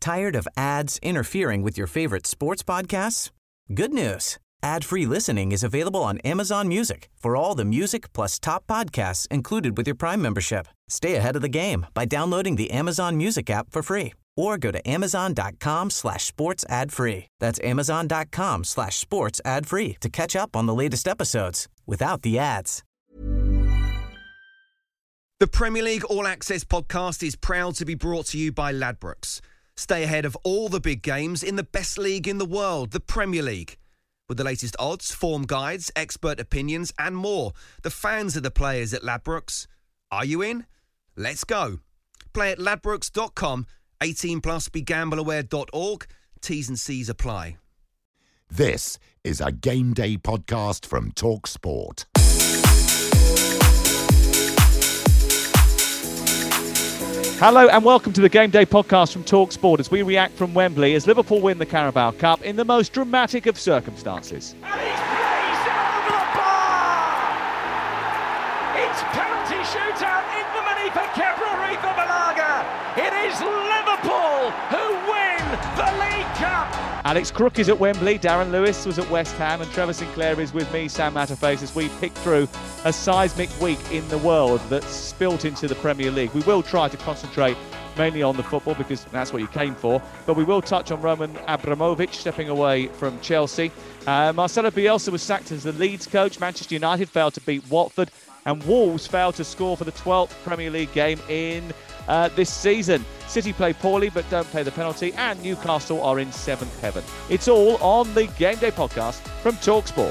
Tired of ads interfering with your favorite sports podcasts? Good news. Ad-free listening is available on Amazon Music for all the music plus top podcasts included with your Prime membership. Stay ahead of the game by downloading the Amazon Music app for free or go to amazon.com/sports ad free. That's amazon.com/sports ad free to catch up on the latest episodes without the ads. The Premier League All Access podcast is proud to be brought to you by Ladbrokes. Stay ahead of all the big games in the best league in the world, the Premier League. With the latest odds, form guides, expert opinions and more, the fans are the players at Ladbrokes. Are you in? Let's go. Play at ladbrokes.com, 18 plus, begambleaware.org. T's and C's apply. This is a Game Day podcast from TalkSport. Hello and welcome to the Game Day podcast from TalkSport as we react from Wembley as Liverpool win the Carabao Cup in the most dramatic of circumstances. And he's placed it over the bar! It's penalty shootout in the money for Kepa Arrizabalaga. It is Liverpool who win the League Cup. Alex Crook is at Wembley, Darren Lewis was at West Ham and Trevor Sinclair is with me, Sam Matterface, as we pick through a seismic week in the world that's spilt into the Premier League. We will try to concentrate mainly on the football because that's what you came for, but we will touch on Roman Abramovich stepping away from Chelsea. Marcelo Bielsa was sacked as the Leeds coach. Manchester United failed to beat Watford and Wolves failed to score for the 12th Premier League game in this season. City play poorly but don't pay the penalty and Newcastle are in 7th heaven. It's all on the Game Day podcast from TalkSport.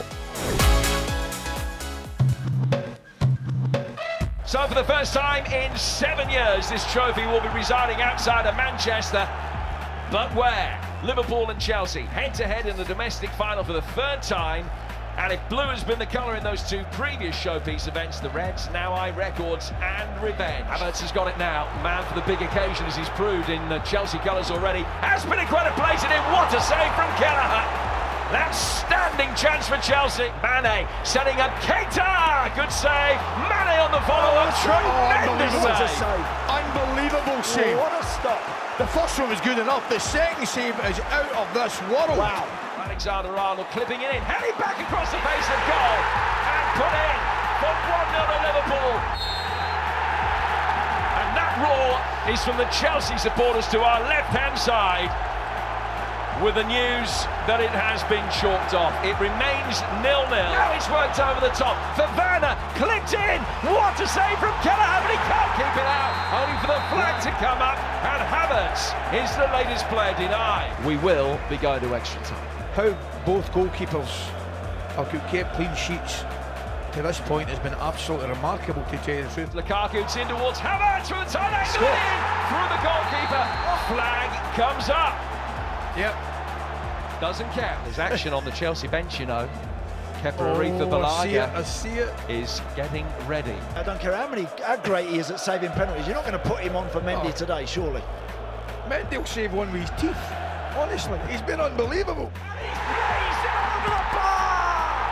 So for the first time in 7 years, this trophy will be residing outside of Manchester. But where? Liverpool and Chelsea head-to-head in the domestic final for the third time. And if blue has been the colour in those two previous showpiece events, the Reds now eye records and revenge. Havertz has got it now. Man for the big occasion, as he's proved in Chelsea colours already. Aspilicueta plays it in. What a save from Kelleher. An outstanding chance for Chelsea. Mane setting up Keita. Good save. Mane on the follow-up. Tremendous save. Unbelievable save. What a stop. The first one was good enough. The second save is out of this world. Wow. Alexander-Arnold clipping it in, heading back across the face of goal and put in for 1-0 to Liverpool. And that roar is from the Chelsea supporters to our left-hand side with the news that it has been chalked off. It remains 0-0. Now it's worked over the top. Fofana clipped in. What a save from Kelleher, but he can't keep it out. Only for the flag to come up, and Havertz is the latest player denied. We will be going to extra time. How both goalkeepers have kept clean sheets to this point has been absolutely remarkable, to tell you the truth. Lukaku, it's in towards Havertz from the tight angle in through the goalkeeper. Flag comes up. Yep. Doesn't count. There's action on the Chelsea bench, you know. Kepa Arrizabalaga I see it. is getting ready. I don't care how great he is at saving penalties. You're not going to put him on for Mendy today, surely. Mendy will save one with his teeth. Honestly, he's been unbelievable. And he's placed it over the bar!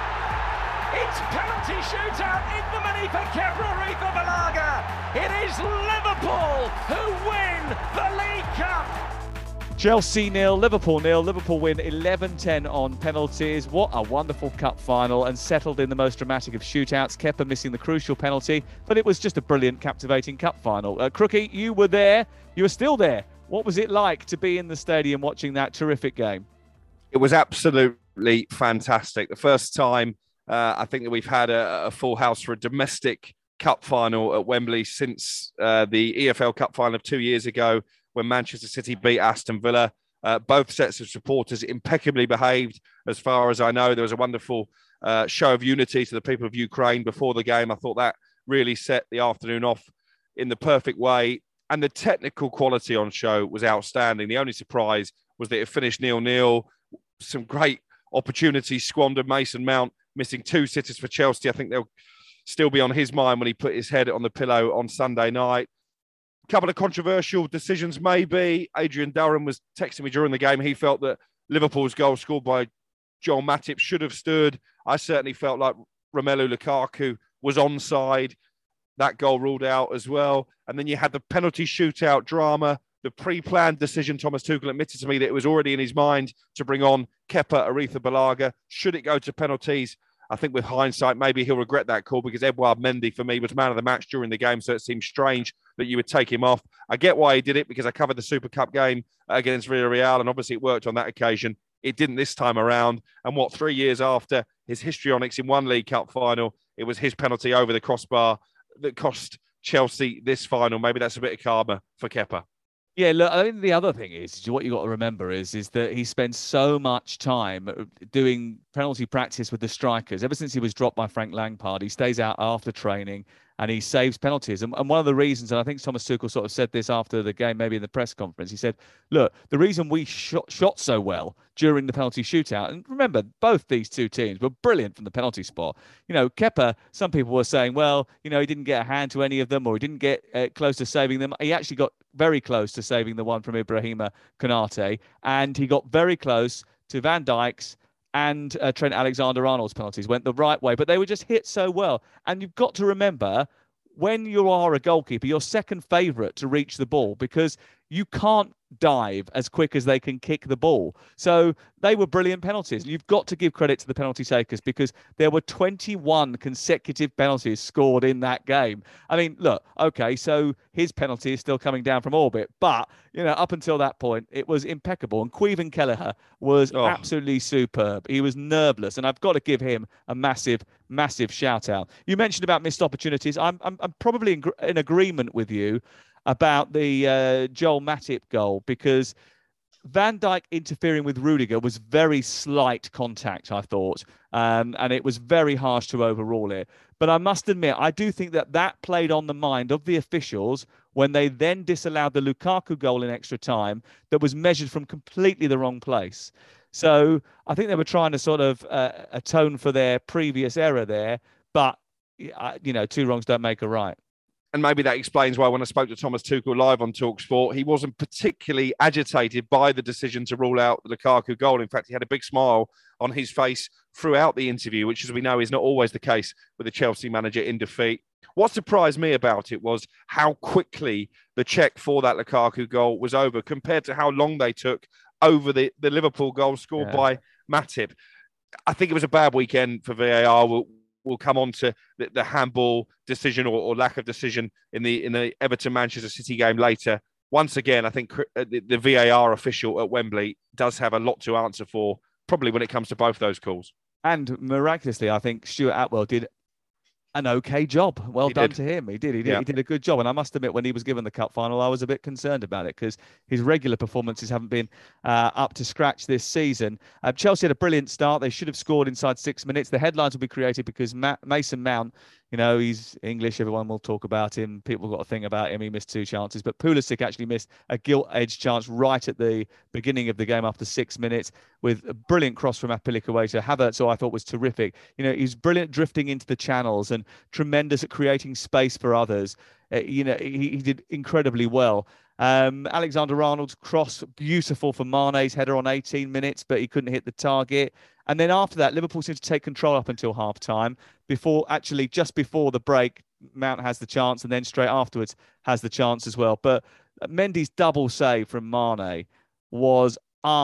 It's penalty shootout in the money for Kepa Arrizabalaga. It is Liverpool who win the League Cup. Chelsea 0, Liverpool 0. Liverpool win 11-10 on penalties. What a wonderful cup final and settled in the most dramatic of shootouts. Kepa missing the crucial penalty, but it was just a brilliant, captivating cup final. Crookie, you were there. You were still there. What was it like to be in the stadium watching that terrific game? It was absolutely fantastic. The first time I think that we've had a full house for a domestic cup final at Wembley since the EFL Cup final of 2 years ago when Manchester City beat Aston Villa. Both sets of supporters impeccably behaved. As far as I know, there was a wonderful show of unity to the people of Ukraine before the game. I thought that really set the afternoon off in the perfect way. And the technical quality on show was outstanding. The only surprise was that it finished 0-0. Some great opportunities squandered. Mason Mount missing 2 sitters for Chelsea. I think they'll still be on his mind when he put his head on the pillow on Sunday night. A couple of controversial decisions, maybe. Adrian Durham was texting me during the game. He felt that Liverpool's goal scored by Joel Matip should have stood. I certainly felt like Romelu Lukaku was onside. That goal ruled out as well. And then you had the penalty shootout drama the pre-planned decision. Thomas Tuchel admitted to me that it was already in his mind to bring on Kepa Arrizabalaga. Should it go to penalties? I think with hindsight, maybe he'll regret that call because Edouard Mendy, for me, was man of the match during the game. So it seems strange that you would take him off. I get why he did it because I covered the Super Cup game against Villarreal, and obviously it worked on that occasion. It didn't this time around. And 3 years after his histrionics in one League Cup final, it was his penalty over the crossbar that cost Chelsea this final. Maybe that's a bit of karma for Kepa. Yeah, look, I think the other thing is what you got to remember is that he spends so much time doing penalty practice with the strikers. Ever since he was dropped by Frank Lampard, he stays out after training and he saves penalties. And one of the reasons, and I think Thomas Tuchel sort of said this after the game, maybe in the press conference, he said, look, the reason we shot so well during the penalty shootout, and remember, both these two teams were brilliant from the penalty spot. You know, Kepa, some people were saying, well, you know, he didn't get a hand to any of them or he didn't get close to saving them. He actually got very close to saving the one from Ibrahima Konate, and he got very close to Van Dijk's and Trent Alexander-Arnold's penalties. Went the right way, but they were just hit so well. And you've got to remember, when you are a goalkeeper, you're second favourite to reach the ball because you can't dive as quick as they can kick the ball. So they were brilliant penalties. You've got to give credit to the penalty takers because there were 21 consecutive penalties scored in that game. I mean, look, okay, so his penalty is still coming down from orbit, but, you know, up until that point, it was impeccable. And Caoimhin Kelleher was absolutely superb. He was nerveless, and I've got to give him a massive, massive shout out. You mentioned about missed opportunities. I'm probably in agreement with you about the Joel Matip goal because Van Dijk interfering with Rudiger was very slight contact, I thought, and it was very harsh to overrule it. But I must admit, I do think that played on the mind of the officials when they then disallowed the Lukaku goal in extra time that was measured from completely the wrong place. So I think they were trying to sort of atone for their previous error there, but, you know, two wrongs don't make a right. And maybe that explains why when I spoke to Thomas Tuchel live on TalkSport, he wasn't particularly agitated by the decision to rule out the Lukaku goal. In fact, he had a big smile on his face throughout the interview, which, as we know, is not always the case with the Chelsea manager in defeat. What surprised me about it was how quickly the check for that Lukaku goal was over compared to how long they took over the Liverpool goal scored by Matip. I think it was a bad weekend for VAR. We'll come on to the handball decision or lack of decision in the Everton-Manchester City game later. Once again, I think the VAR official at Wembley does have a lot to answer for, probably when it comes to both those calls. And miraculously, I think Stuart Atwell did an okay job. Well done to him. He did. He did a good job. And I must admit, when he was given the cup final, I was a bit concerned about it because his regular performances haven't been up to scratch this season. Chelsea had a brilliant start. They should have scored inside 6 minutes. The headlines will be created because Mason Mount, you know, he's English. Everyone will talk about him. People got to think about him. He missed 2 chances. But Pulisic actually missed a gilt-edged chance right at the beginning of the game after 6 minutes with a brilliant cross from Azpilicueta. Havertz, who I thought was terrific. You know, he's brilliant drifting into the channels and tremendous at creating space for others. You know, he did incredibly well. Alexander-Arnold's cross, beautiful for Mane's header on 18 minutes, but he couldn't hit the target. And then after that, Liverpool seemed to take control up until half-time. Just before the break, Mount has the chance, and then straight afterwards has the chance as well. But Mendy's double save from Mane was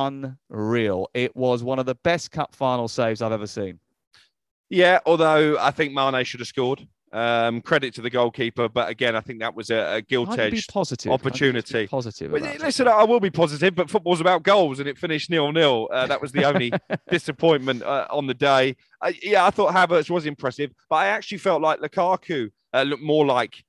unreal. It was one of the best cup final saves I've ever seen. Yeah, although I think Mane should have scored. Credit to the goalkeeper, but again, I think that was a gilt-edged opportunity. Listen, I will be positive, but football's about goals, and it finished 0-0. That was the only disappointment on the day. I thought Havertz was impressive, but I actually felt like Lukaku looked more like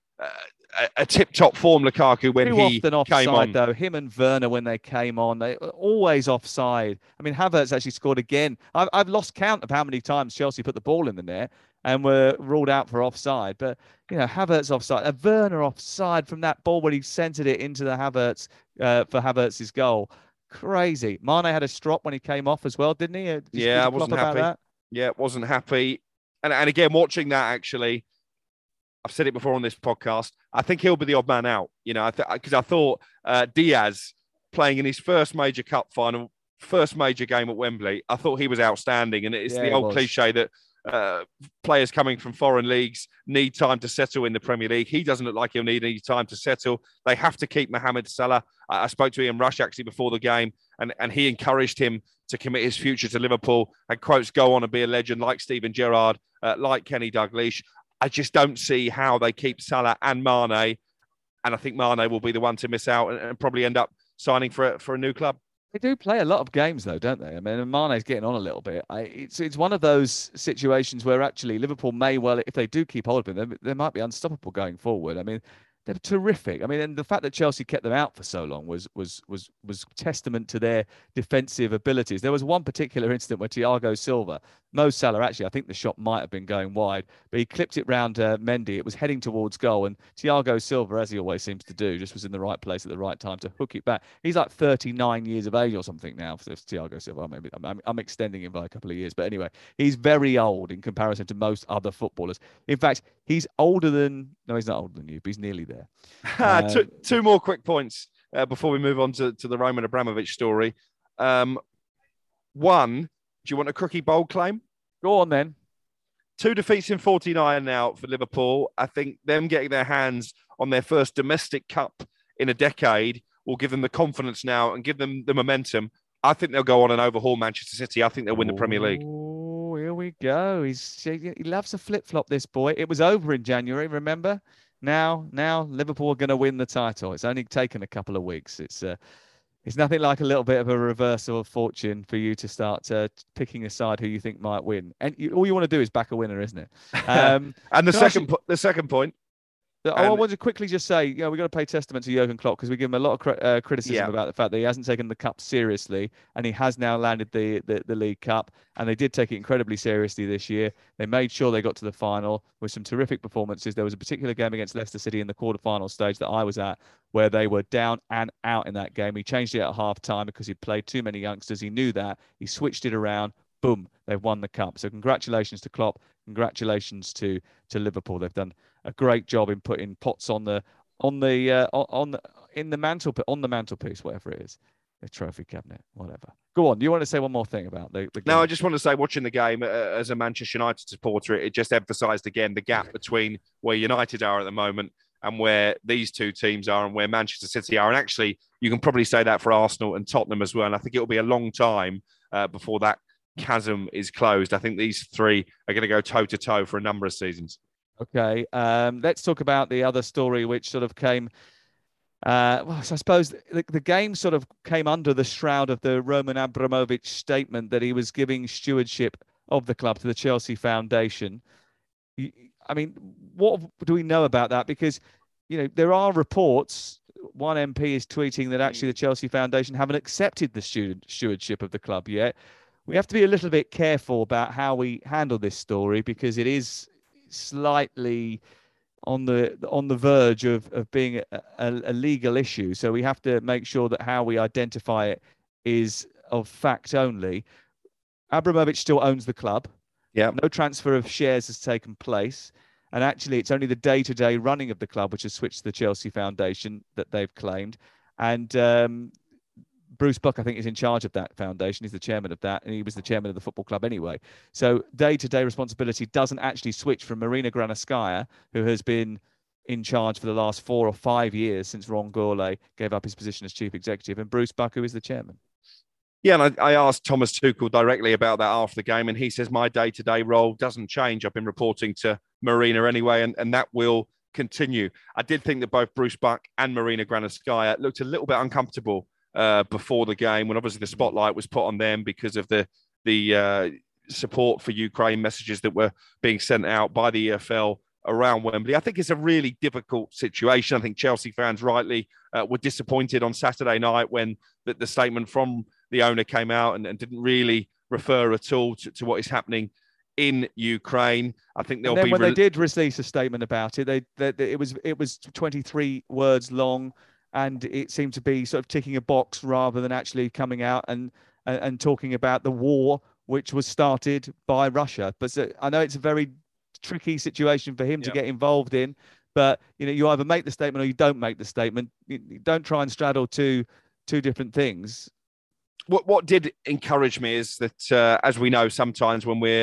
a tip-top form Lukaku when he often offside, came on. Though him and Werner, when they came on, they were always offside. I mean, Havertz actually scored again. I've lost count of how many times Chelsea put the ball in the net and were ruled out for offside. But, you know, Havertz offside, Werner offside from that ball when he centred it into the Havertz for Havertz's goal. Crazy. Mane had a strop when he came off as well, didn't he? I wasn't happy. Wasn't happy. And again, watching that, actually, I've said it before on this podcast, I think he'll be the odd man out, you know, because I thought Diaz playing in his first major cup final, first major game at Wembley, I thought he was outstanding. And it's the old cliche that players coming from foreign leagues need time to settle in the Premier League. He doesn't look like he'll need any time to settle. They have to keep Mohamed Salah. I spoke to Ian Rush actually before the game, and he encouraged him to commit his future to Liverpool and quotes, go on and be a legend like Steven Gerrard, like Kenny Dalglish. I just don't see how they keep Salah and Mane, and I think Mane will be the one to miss out and probably end up signing for a new club. They do play a lot of games, though, don't they? I mean, Mane's getting on a little bit. It's one of those situations where actually Liverpool may well, if they do keep hold of him, they might be unstoppable going forward. I mean, they're terrific. I mean, and the fact that Chelsea kept them out for so long was testament to their defensive abilities. There was one particular incident where Thiago Silva, Mo Salah, actually, I think the shot might have been going wide, but he clipped it round Mendy. It was heading towards goal, and Thiago Silva, as he always seems to do, just was in the right place at the right time to hook it back. He's like 39 years of age or something now. So Thiago Silva, maybe I'm extending him by a couple of years, but anyway, he's very old in comparison to most other footballers. In fact, he's older than, no, he's not older than you, but he's nearly there. Two more quick points before we move on to the Roman Abramovich story. One, do you want a Crookie Bowl claim? Go on then. 2 defeats in 49 now for Liverpool. I think them getting their hands on their first domestic cup in a decade will give them the confidence now and give them the momentum. I think they'll go on and overhaul Manchester City. I think they'll win the Premier League. Oh, here we go. He loves a flip-flop, this boy. It was over in January, remember? Now Liverpool are going to win the title. It's only taken a couple of weeks. It's nothing like a little bit of a reversal of fortune for you to start picking aside who you think might win. And all you want to do is back a winner, isn't it? And the second point. I want to quickly just say, we've got to pay testament to Jurgen Klopp because we give him a lot of criticism about the fact that he hasn't taken the cup seriously, and he has now landed the League Cup, and they did take it incredibly seriously this year. They made sure they got to the final with some terrific performances. There was a particular game against Leicester City in the quarterfinal stage that I was at where they were down and out in that game. He changed it at half-time because he'd played too many youngsters. He knew that. He switched it around. Boom, they've won the cup. So congratulations to Klopp. Congratulations to Liverpool. They've done a great job in putting pots on the mantelpiece, whatever it is, the trophy cabinet, whatever. Go on. Do you want to say one more thing about the game? No, I just want to say, watching the game as a Manchester United supporter, it just emphasised again the gap between where United are at the moment and where these two teams are and where Manchester City are. And actually, you can probably say that for Arsenal and Tottenham as well. And I think it'll be a long time before that chasm is closed. I think these three are going to go toe-to-toe for a number of seasons. Okay, let's talk about the other story, which sort of came. I suppose the game sort of came under the shroud of the Roman Abramovich statement that he was giving stewardship of the club to the Chelsea Foundation. I mean, what do we know about that? Because, there are reports. One MP is tweeting that actually the Chelsea Foundation haven't accepted the stewardship of the club yet. We have to be a little bit careful about how we handle this story because it is slightly on the verge of being a legal issue. So we have to make sure that how we identify it is of fact only. Abramovich still owns the club. Yeah. No transfer of shares has taken place. And actually, it's only the day-to-day running of the club which has switched to the Chelsea Foundation that they've claimed. And Bruce Buck, I think, is in charge of that foundation. He's the chairman of that, and he was the chairman of the football club anyway. So day-to-day responsibility doesn't actually switch from Marina Granovskaya, who has been in charge for the last 4 or 5 years since Ron Gourlay gave up his position as chief executive, and Bruce Buck, who is the chairman. Yeah, and I asked Thomas Tuchel directly about that after the game, and he says my day-to-day role doesn't change. I've been reporting to Marina anyway, and that will continue. I did think that both Bruce Buck and Marina Granovskaya looked a little bit uncomfortable before the game, when obviously the spotlight was put on them because of the support for Ukraine messages that were being sent out by the EFL around Wembley. I think it's a really difficult situation. I think Chelsea fans rightly were disappointed on Saturday night when the statement from the owner came out and didn't really refer at all to what is happening in Ukraine. I think there'll be when they did release a statement about it, it was 23 words long. And it seemed to be sort of ticking a box rather than actually coming out and talking about the war which was started by Russia. But I know it's a very tricky situation for him to get involved in. But you either make the statement or you don't make the statement. You don't try and straddle two different things. What did encourage me is that, as we know, sometimes when we're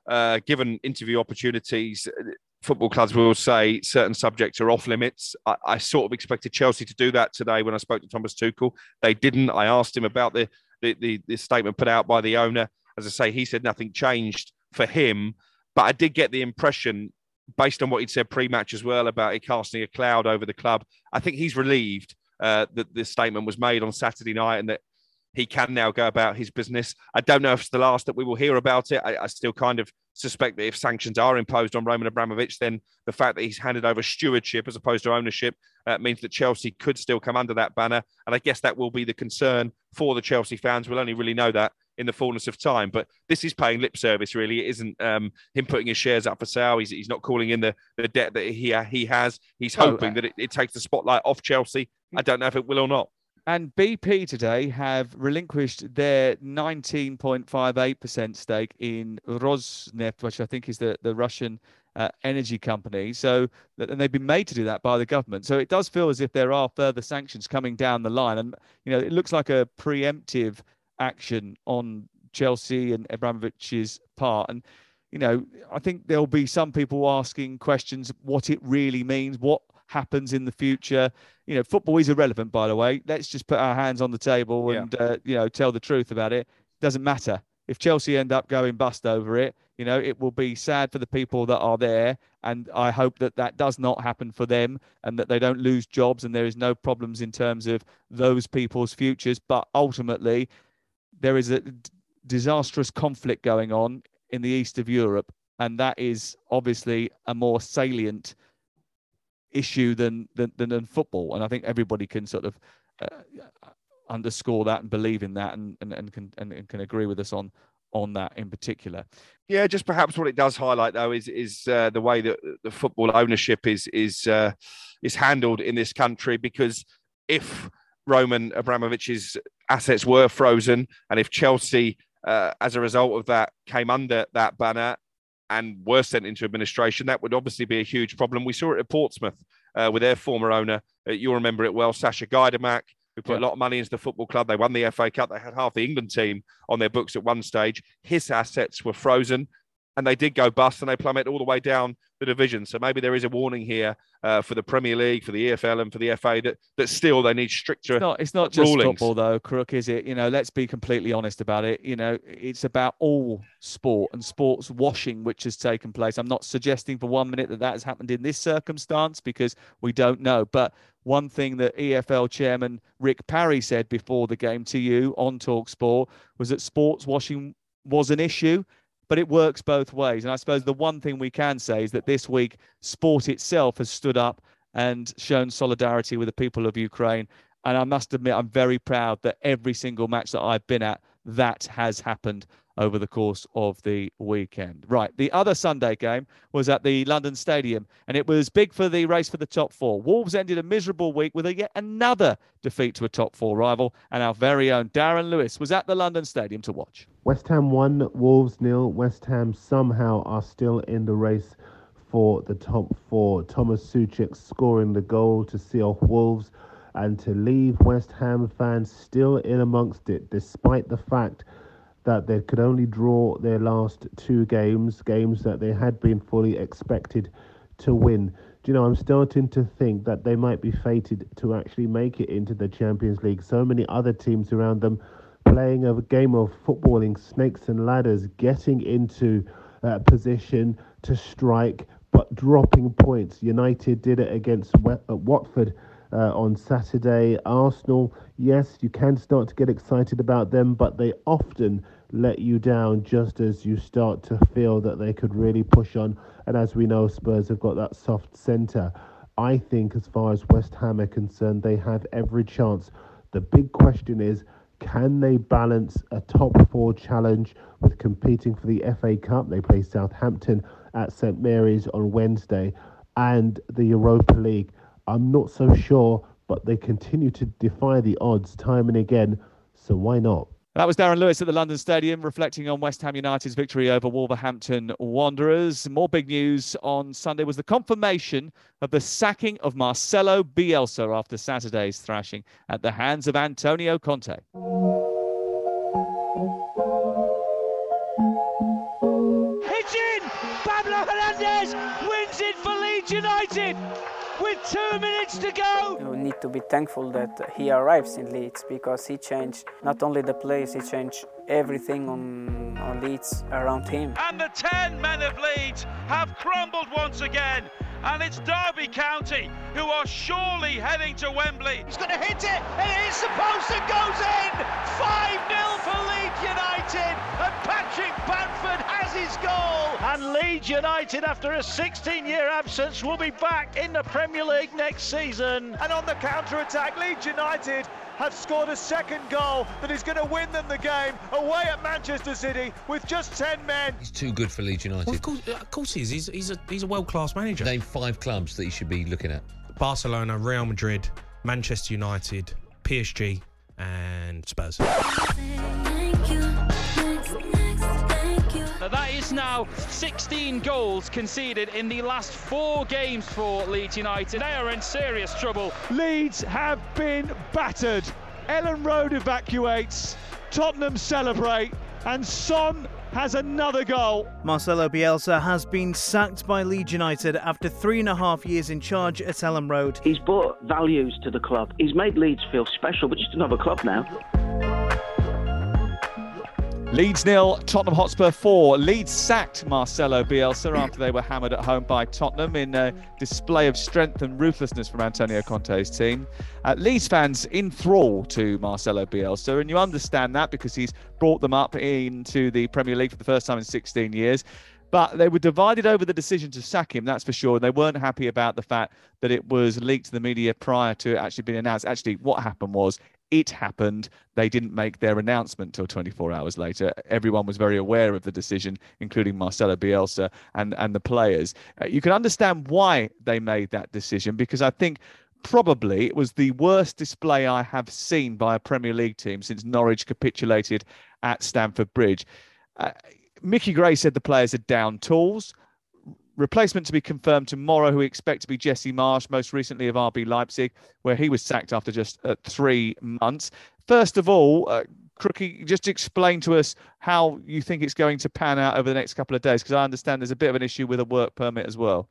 given interview opportunities, football clubs will say certain subjects are off limits. I sort of expected Chelsea to do that today when I spoke to Thomas Tuchel. They didn't. I asked him about the statement put out by the owner. As I say, he said nothing changed for him. But I did get the impression, based on what he'd said pre-match as well, about it casting a cloud over the club. I think he's relieved that this statement was made on Saturday night and that he can now go about his business. I don't know if it's the last that we will hear about it. I still kind of suspect that if sanctions are imposed on Roman Abramovich, then the fact that he's handed over stewardship as opposed to ownership means that Chelsea could still come under that banner. And I guess that will be the concern for the Chelsea fans. We'll only really know that in the fullness of time. But this is paying lip service, really. It isn't him putting his shares up for sale. He's not calling in the debt that he has. He's hoping that it takes the spotlight off Chelsea. I don't know if it will or not. And BP today have relinquished their 19.58% stake in Rosneft, which I think is the Russian energy company. So, and they've been made to do that by the government. So it does feel as if there are further sanctions coming down the line. And, it looks like a preemptive action on Chelsea and Abramovich's part. And, I think there'll be some people asking questions what it really means, what happens in the future. Football is irrelevant, by the way. Let's just put our hands on the table and tell the truth about it. Doesn't matter if Chelsea end up going bust over it. It will be sad for the people that are there, and I hope that does not happen for them and that they don't lose jobs and there is no problems in terms of those people's futures. But ultimately, there is a disastrous conflict going on in the east of Europe, and that is obviously a more salient issue than football. And I think everybody can sort of underscore that and believe in that and can agree with us on that in particular. Yeah, just perhaps what it does highlight though is the way that the football ownership is handled in this country. Because if Roman Abramovich's assets were frozen, and if Chelsea, as a result of that, came under that banner and were sent into administration, that would obviously be a huge problem. We saw it at Portsmouth with their former owner. You'll remember it well, Sasha Gajdemak, who put a lot of money into the football club. They won the FA Cup. They had half the England team on their books at one stage. His assets were frozen and they did go bust and they plummeted all the way down the division. So maybe there is a warning here for the Premier League, for the EFL and for the FA that still they need stricter It's not just rulings. Football though, Crook, is it? Let's be completely honest about it. It's about all sport and sports washing which has taken place. I'm not suggesting for 1 minute that has happened in this circumstance because we don't know. But one thing that EFL chairman Rick Parry said before the game to you on TalkSport was that sports washing was an issue, but it works both ways. And I suppose the one thing we can say is that this week, sport itself has stood up and shown solidarity with the people of Ukraine. And I must admit, I'm very proud that every single match that I've been at, that has happened over the course of the weekend. Right, the other Sunday game was at the London Stadium, and it was big for the race for the top four. Wolves ended a miserable week with yet another defeat to a top four rival, and our very own Darren Lewis was at the London Stadium to watch. West Ham 1, Wolves 0. West Ham somehow are still in the race for the top four. Thomas Souček scoring the goal to see off Wolves and to leave West Ham fans still in amongst it, despite the fact that they could only draw their last two games that they had been fully expected to win. Do you know, I'm starting to think that they might be fated to actually make it into the Champions League. So many other teams around them playing a game of footballing, snakes and ladders, getting into position to strike, but dropping points. United did it against Watford on Saturday. Arsenal, yes, you can start to get excited about them, but they often let you down just as you start to feel that they could really push on. And as we know, Spurs have got that soft centre. I think as far as West Ham are concerned, they have every chance. The big question is, can they balance a top four challenge with competing for the FA Cup? They play Southampton at St Mary's on Wednesday, and the Europa League. I'm not so sure, but they continue to defy the odds time and again, so why not? That was Darren Lewis at the London Stadium, reflecting on West Ham United's victory over Wolverhampton Wanderers. More big news on Sunday was the confirmation of the sacking of Marcelo Bielsa after Saturday's thrashing at the hands of Antonio Conte. It's United with 2 minutes to go. We need to be thankful that he arrives in Leeds, because he changed not only the players, he changed everything on Leeds around him. And the 10 men of Leeds have crumbled once again. And it's Derby County who are surely heading to Wembley. He's going to hit it, and it is supposed to goes in. 5-0 for Leeds United, and Patrick Bamford has his goal. And Leeds United, after a 16-year absence, will be back in the Premier League next season. And on the counter-attack, Leeds United have scored a second goal that is going to win them the game away at Manchester City with just 10 men. He's too good for Leeds United. Well, of course he is. He's a world-class manager. Name 5 clubs that he should be looking at. Barcelona, Real Madrid, Manchester United, PSG and Spurs. That is now 16 goals conceded in the last 4 games for Leeds United. They are in serious trouble. Leeds have been battered. Ellen Road evacuates, Tottenham celebrate, and Son has another goal. Marcelo Bielsa has been sacked by Leeds United after 3.5 years in charge at Ellen Road. He's brought values to the club. He's made Leeds feel special, but just another club now. Leeds 0, Tottenham Hotspur 4. Leeds sacked Marcelo Bielsa after they were hammered at home by Tottenham in a display of strength and ruthlessness from Antonio Conte's team. Leeds fans in thrall to Marcelo Bielsa, and you understand that because he's brought them up into the Premier League for the first time in 16 years. But they were divided over the decision to sack him, that's for sure. They weren't happy about the fact that it was leaked to the media prior to it actually being announced. Actually, what happened was, it happened. They didn't make their announcement till 24 hours later. Everyone was very aware of the decision, including Marcelo Bielsa and the players. You can understand why they made that decision, because I think probably it was the worst display I have seen by a Premier League team since Norwich capitulated at Stamford Bridge. Mickey Gray said the players had down tools. Replacement to be confirmed tomorrow, who we expect to be Jesse Marsch, most recently of RB Leipzig, where he was sacked after just 3 months. First of all, Crookie, just explain to us how you think it's going to pan out over the next couple of days, because I understand there's a bit of an issue with a work permit as well.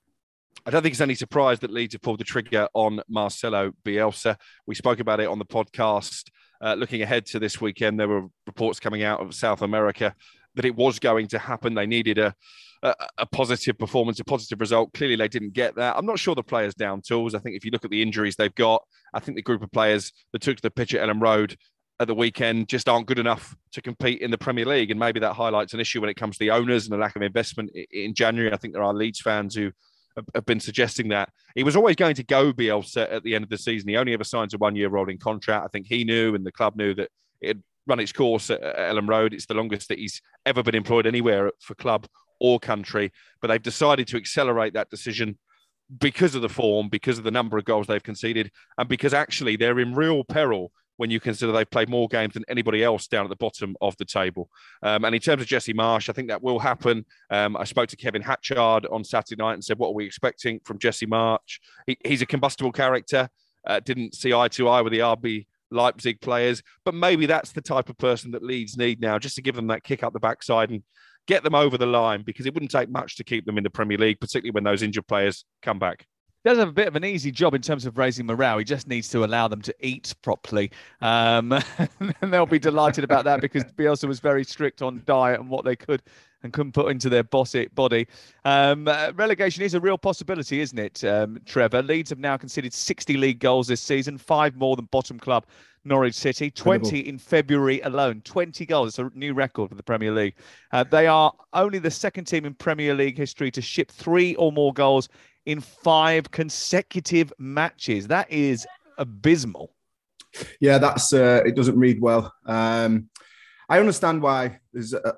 I don't think it's any surprise that Leeds have pulled the trigger on Marcelo Bielsa. We spoke about it on the podcast. Looking ahead to this weekend, there were reports coming out of South America that it was going to happen. They needed a positive performance, a positive result. Clearly, they didn't get that. I'm not sure the players down tools. I think if you look at the injuries they've got, I think the group of players that took to the pitch at Ellen Road at the weekend just aren't good enough to compete in the Premier League. And maybe that highlights an issue when it comes to the owners and the lack of investment in January. I think there are Leeds fans who have been suggesting that he was always going to go Bielsa at the end of the season. He only ever signs a 1-year rolling contract. I think he knew, and the club knew, that it had run its course at Ellen Road. It's the longest that he's ever been employed anywhere for club or country, but they've decided to accelerate that decision because of the form, because of the number of goals they've conceded, and because actually they're in real peril when you consider they've played more games than anybody else down at the bottom of the table. And in terms of Jesse Marsch, I think that will happen. I spoke to Kevin Hatchard on Saturday night and said, what are we expecting from Jesse Marsch? He's a combustible character, didn't see eye to eye with the RB Leipzig players, but maybe that's the type of person that Leeds need now, just to give them that kick up the backside and get them over the line, because it wouldn't take much to keep them in the Premier League, particularly when those injured players come back. Does have a bit of an easy job in terms of raising morale. He just needs to allow them to eat properly. And they'll be delighted about that, because Bielsa was very strict on diet and what they could and couldn't put into their body. Relegation is a real possibility, isn't it, Trevor? Leeds have now conceded 60 league goals this season, 5 more than bottom club Norwich City, 20 in February alone. 20 goals. It's a new record for the Premier League. They are only the second team in Premier League history to ship 3 or more goals in 5 consecutive matches. That is abysmal. Yeah, that's it doesn't read well. I understand why there's a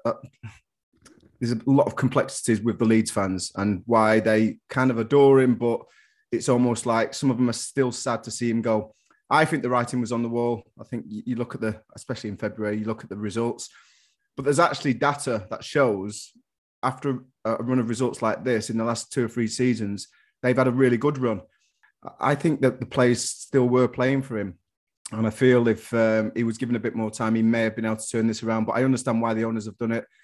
lot of complexities with the Leeds fans and why they kind of adore him, but it's almost like some of them are still sad to see him go. I think the writing was on the wall. I think you look at especially in February, you look at the results, but there's actually data that shows after a run of results like this in the last 2 or 3 seasons, they've had a really good run. I think that the players still were playing for him. And I feel if he was given a bit more time, he may have been able to turn this around. But I understand why the owners have done it.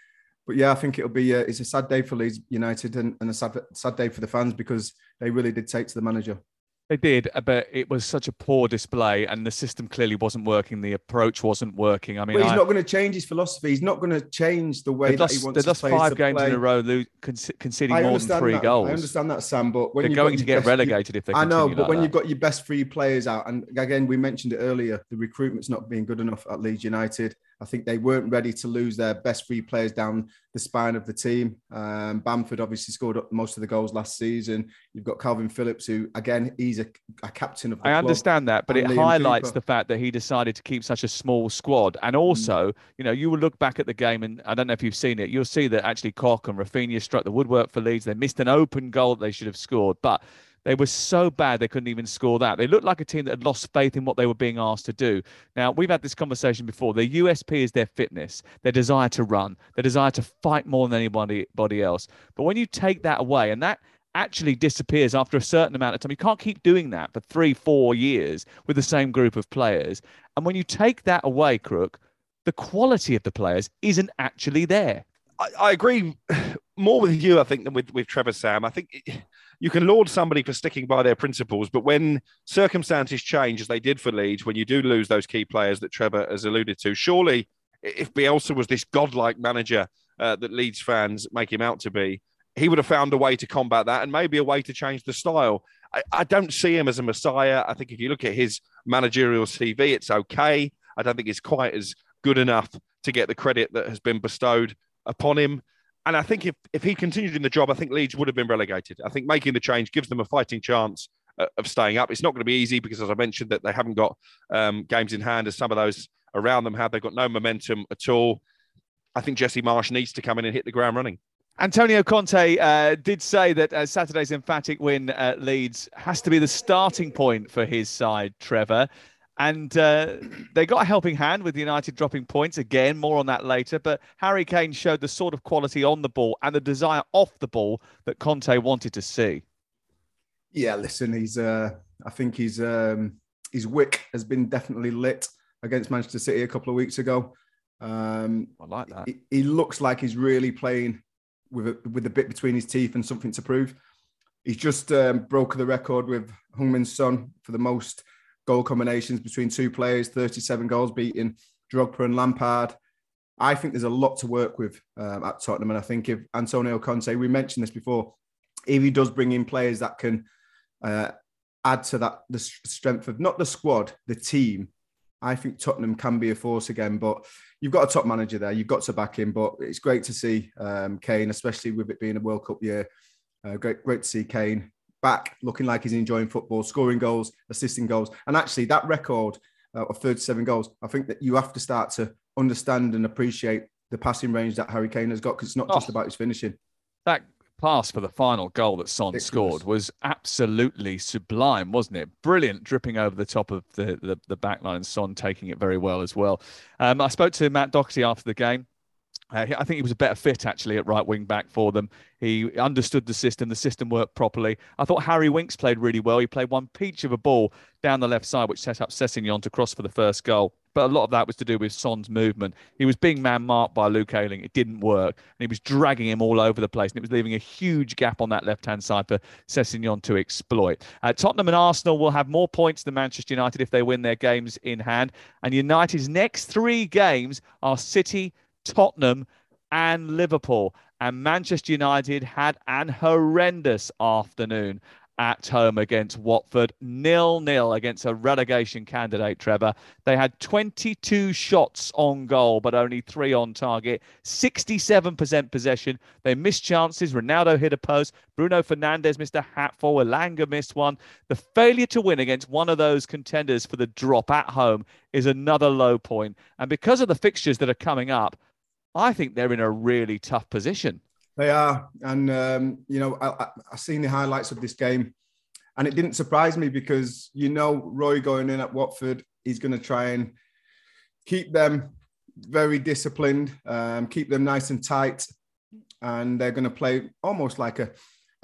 But yeah, I think it'll be it's a sad day for Leeds United and a sad day for the fans because they really did take to the manager. They did, but it was such a poor display, and the system clearly wasn't working. The approach wasn't working. I mean, he's not going to change his philosophy. He's not going to change the way that he wants to play. They lost 5 games in a row, conceding more than 3 goals. I understand that, Sam, but when they're going to get relegated if they continue. I know, but like when that. you've got your best 3 players out, and again, we mentioned it earlier, the recruitment's not being good enough at Leeds United. I think they weren't ready to lose their best 3 players down the spine of the team. Bamford obviously scored up most of the goals last season. You've got Calvin Phillips, who, again, he's a captain of the club. I understand that, but it Liam highlights Cooper. the fact that he decided to keep such a small squad. And also, you will look back at the game, and I don't know if you've seen it, you'll see that actually Koch and Rafinha struck the woodwork for Leeds. They missed an open goal that they should have scored, but they were so bad they couldn't even score that. They looked like a team that had lost faith in what they were being asked to do. Now, we've had this conversation before. Their USP is their fitness, their desire to run, their desire to fight more than anybody else. But when you take that away, and that actually disappears after a certain amount of time, you can't keep doing that for 3-4 years with the same group of players. And when you take that away, Crook, the quality of the players isn't actually there. I agree more with you, I think, than with Trevor, Sam. I think you can laud somebody for sticking by their principles, but when circumstances change, as they did for Leeds, when you do lose those key players that Trevor has alluded to, surely if Bielsa was this godlike manager that Leeds fans make him out to be, he would have found a way to combat that and maybe a way to change the style. I don't see him as a messiah. I think if you look at his managerial CV, it's okay. I don't think it's quite as good enough to get the credit that has been bestowed upon him. And I think if he continued in the job, I think Leeds would have been relegated. I think making the change gives them a fighting chance of staying up. It's not going to be easy because, as I mentioned, that they haven't got games in hand as some of those around them have. They've got no momentum at all. I think Jesse Marsch needs to come in and hit the ground running. Antonio Conte did say that Saturday's emphatic win at Leeds has to be the starting point for his side, Trevor. And they got a helping hand with United dropping points. Again, more on that later. But Harry Kane showed the sort of quality on the ball and the desire off the ball that Conte wanted to see. Yeah, listen, I think his wick has been definitely lit against Manchester City a couple of weeks ago. I like that. He looks like he's really playing with a bit between his teeth and something to prove. He's just broke the record with Heung-min Son for the most goal combinations between 2 players, 37 goals, beating Drogba and Lampard. I think there's a lot to work with at Tottenham. And I think if Antonio Conte, we mentioned this before, if he does bring in players that can add to that, the strength of not the squad, the team, I think Tottenham can be a force again. But you've got a top manager there. You've got to back him. But it's great to see Kane, especially with it being a World Cup year. Great to see Kane back, looking like he's enjoying football, scoring goals, assisting goals. And actually, that record of 37 goals, I think that you have to start to understand and appreciate the passing range that Harry Kane has got, because it's not just about his finishing. That pass for the final goal that Son scored was absolutely sublime, wasn't it? Brilliant, dripping over the top of the back line, and Son taking it very well as well. I spoke to Matt Doherty after the game. I think he was a better fit, actually, at right wing back for them. He understood the system worked properly. I thought Harry Winks played really well. He played one peach of a ball down the left side, which set up Sessegnon to cross for the first goal. But a lot of that was to do with Son's movement. He was being man-marked by Luke Ayling. It didn't work. And he was dragging him all over the place. And it was leaving a huge gap on that left-hand side for Sessegnon to exploit. Tottenham and Arsenal will have more points than Manchester United if they win their games in hand. And United's next 3 games are City, Tottenham and Liverpool. And Manchester United had an horrendous afternoon at home against Watford. 0-0 against a relegation candidate, Trevor. They had 22 shots on goal, but only 3 on target. 67% possession. They missed chances. Ronaldo hit a post. Bruno Fernandes missed a hatful. Elanga missed one. The failure to win against one of those contenders for the drop at home is another low point. And because of the fixtures that are coming up, I think they're in a really tough position. They are. And, I've seen the highlights of this game and it didn't surprise me because, Roy going in at Watford, he's going to try and keep them very disciplined, keep them nice and tight. And they're going to play almost like a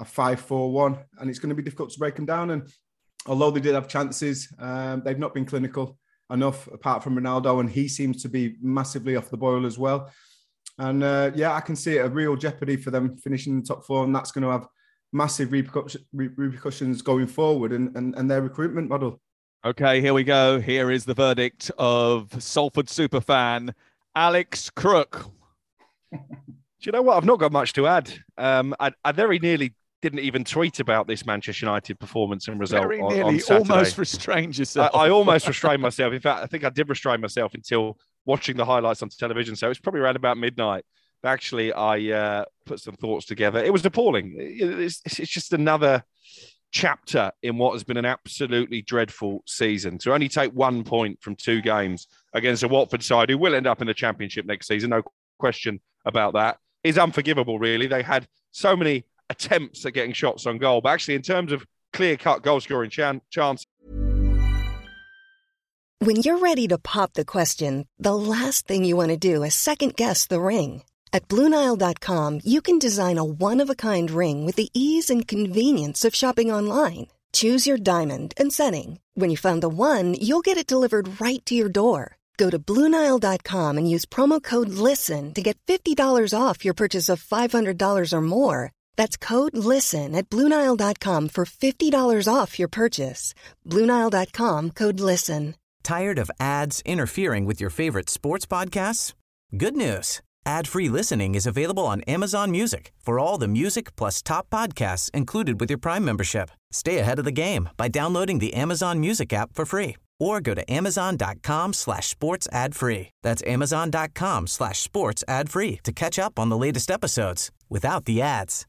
5-4-1 and it's going to be difficult to break them down. And although they did have chances, they've not been clinical enough apart from Ronaldo. And he seems to be massively off the boil as well. And I can see it a real jeopardy for them finishing in the top 4, and that's going to have massive repercussions going forward and their recruitment model. Okay, here we go. Here is the verdict of Salford superfan Alex Crook. Do you know what? I've not got much to add. I very nearly didn't even tweet about this Manchester United performance and result. Very on nearly, Saturday. almost restrained yourself. I almost restrained myself. In fact, I think I did restrain myself until watching the highlights on television. So it's probably around about midnight. But actually, I put some thoughts together. It was appalling. It's just another chapter in what has been an absolutely dreadful season. To only take 1 point from 2 games against a Watford side who will end up in the Championship next season, no question about that, is unforgivable, really. They had so many attempts at getting shots on goal, but actually in terms of clear-cut goal-scoring chance. When you're ready to pop the question, the last thing you want to do is second-guess the ring. At BlueNile.com, you can design a one-of-a-kind ring with the ease and convenience of shopping online. Choose your diamond and setting. When you find the one, you'll get it delivered right to your door. Go to BlueNile.com and use promo code LISTEN to get $50 off your purchase of $500 or more. That's code LISTEN at BlueNile.com for $50 off your purchase. BlueNile.com, code LISTEN. Tired of ads interfering with your favorite sports podcasts? Good news. Ad-free listening is available on Amazon Music for all the music plus top podcasts included with your Prime membership. Stay ahead of the game by downloading the Amazon Music app for free or go to amazon.com/sports ad free. That's amazon.com/sports ad free to catch up on the latest episodes without the ads.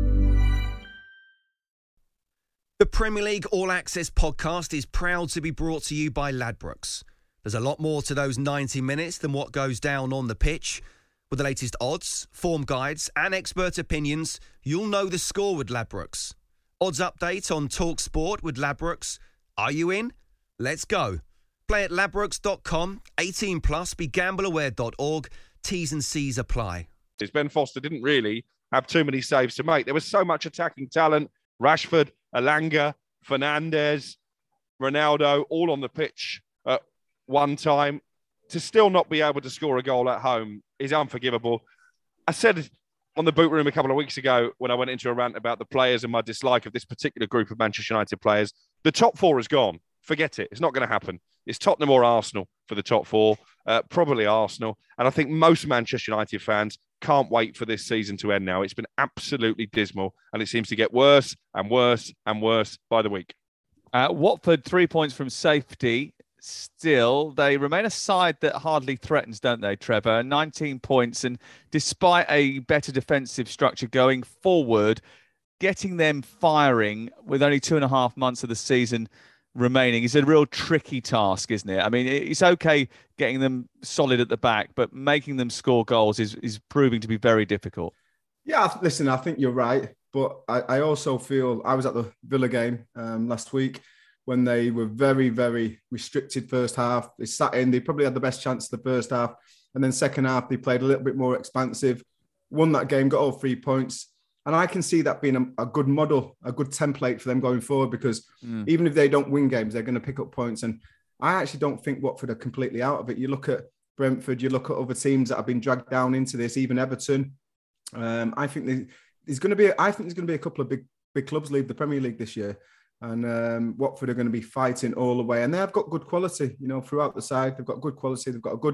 The Premier League All Access podcast is proud to be brought to you by Ladbrokes. There's a lot more to those 90 minutes than what goes down on the pitch. With the latest odds, form guides and expert opinions, you'll know the score with Ladbrokes. Odds update on Talk Sport with Ladbrokes. Are you in? Let's go. Play at ladbrokes.com, 18 plus, begambleaware.org. T's and C's apply. Ben Foster didn't really have too many saves to make. There was so much attacking talent. Rashford, Elanga, Fernandes, Ronaldo, all on the pitch at one time. To still not be able to score a goal at home is unforgivable. I said on the boot room a couple of weeks ago when I went into a rant about the players and my dislike of this particular group of Manchester United players, the top 4 is gone. Forget it. It's not going to happen. It's Tottenham or Arsenal for the top 4, probably Arsenal. And I think most Manchester United fans can't wait for this season to end now. It's been absolutely dismal and it seems to get worse and worse and worse by the week. Watford, 3 points from safety. Still, they remain a side that hardly threatens, don't they, Trevor? 19 points, and despite a better defensive structure going forward, getting them firing with only 2.5 months of the season remaining is a real tricky task, isn't it? I mean, it's okay getting them solid at the back, but making them score goals is proving to be very difficult. Yeah, listen, I think you're right, but I also feel I was at the Villa game last week when they were very, very restricted first half. They sat in, they probably had the best chance of the first half. And then second half, they played a little bit more expansive, won that game, got all 3 points. And I can see that being a good model, a good template for them going forward, because even if they don't win games, they're going to pick up points. And I actually don't think Watford are completely out of it. You look at Brentford, you look at other teams that have been dragged down into this, even Everton. I think there's going to be a couple of big clubs leave the Premier League this year. And Watford are going to be fighting all the way. And they have got good quality, throughout the side. They've got good quality. They've got a good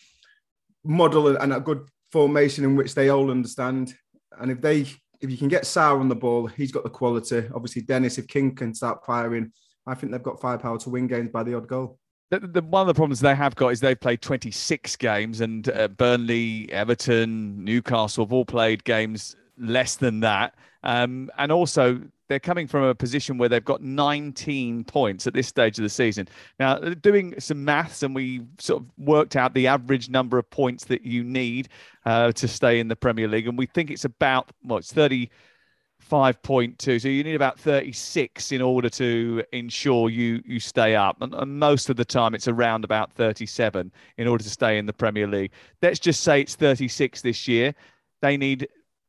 model and a good formation in which they all understand. And if you can get Sarr on the ball, he's got the quality. Obviously, Dennis, if King can start firing, I think they've got firepower to win games by the odd goal. One of the problems they have got is they've played 26 games, and Burnley, Everton, Newcastle have all played games less than that. And also, they're coming from a position where they've got 19 points at this stage of the season. Now, doing some maths, and we sort of worked out the average number of points that you need to stay in the Premier League. And we think it's about, it's 35.2. So you need about 36 in order to ensure you stay up. And most of the time, it's around about 37 in order to stay in the Premier League. Let's just say it's 36 this year. They need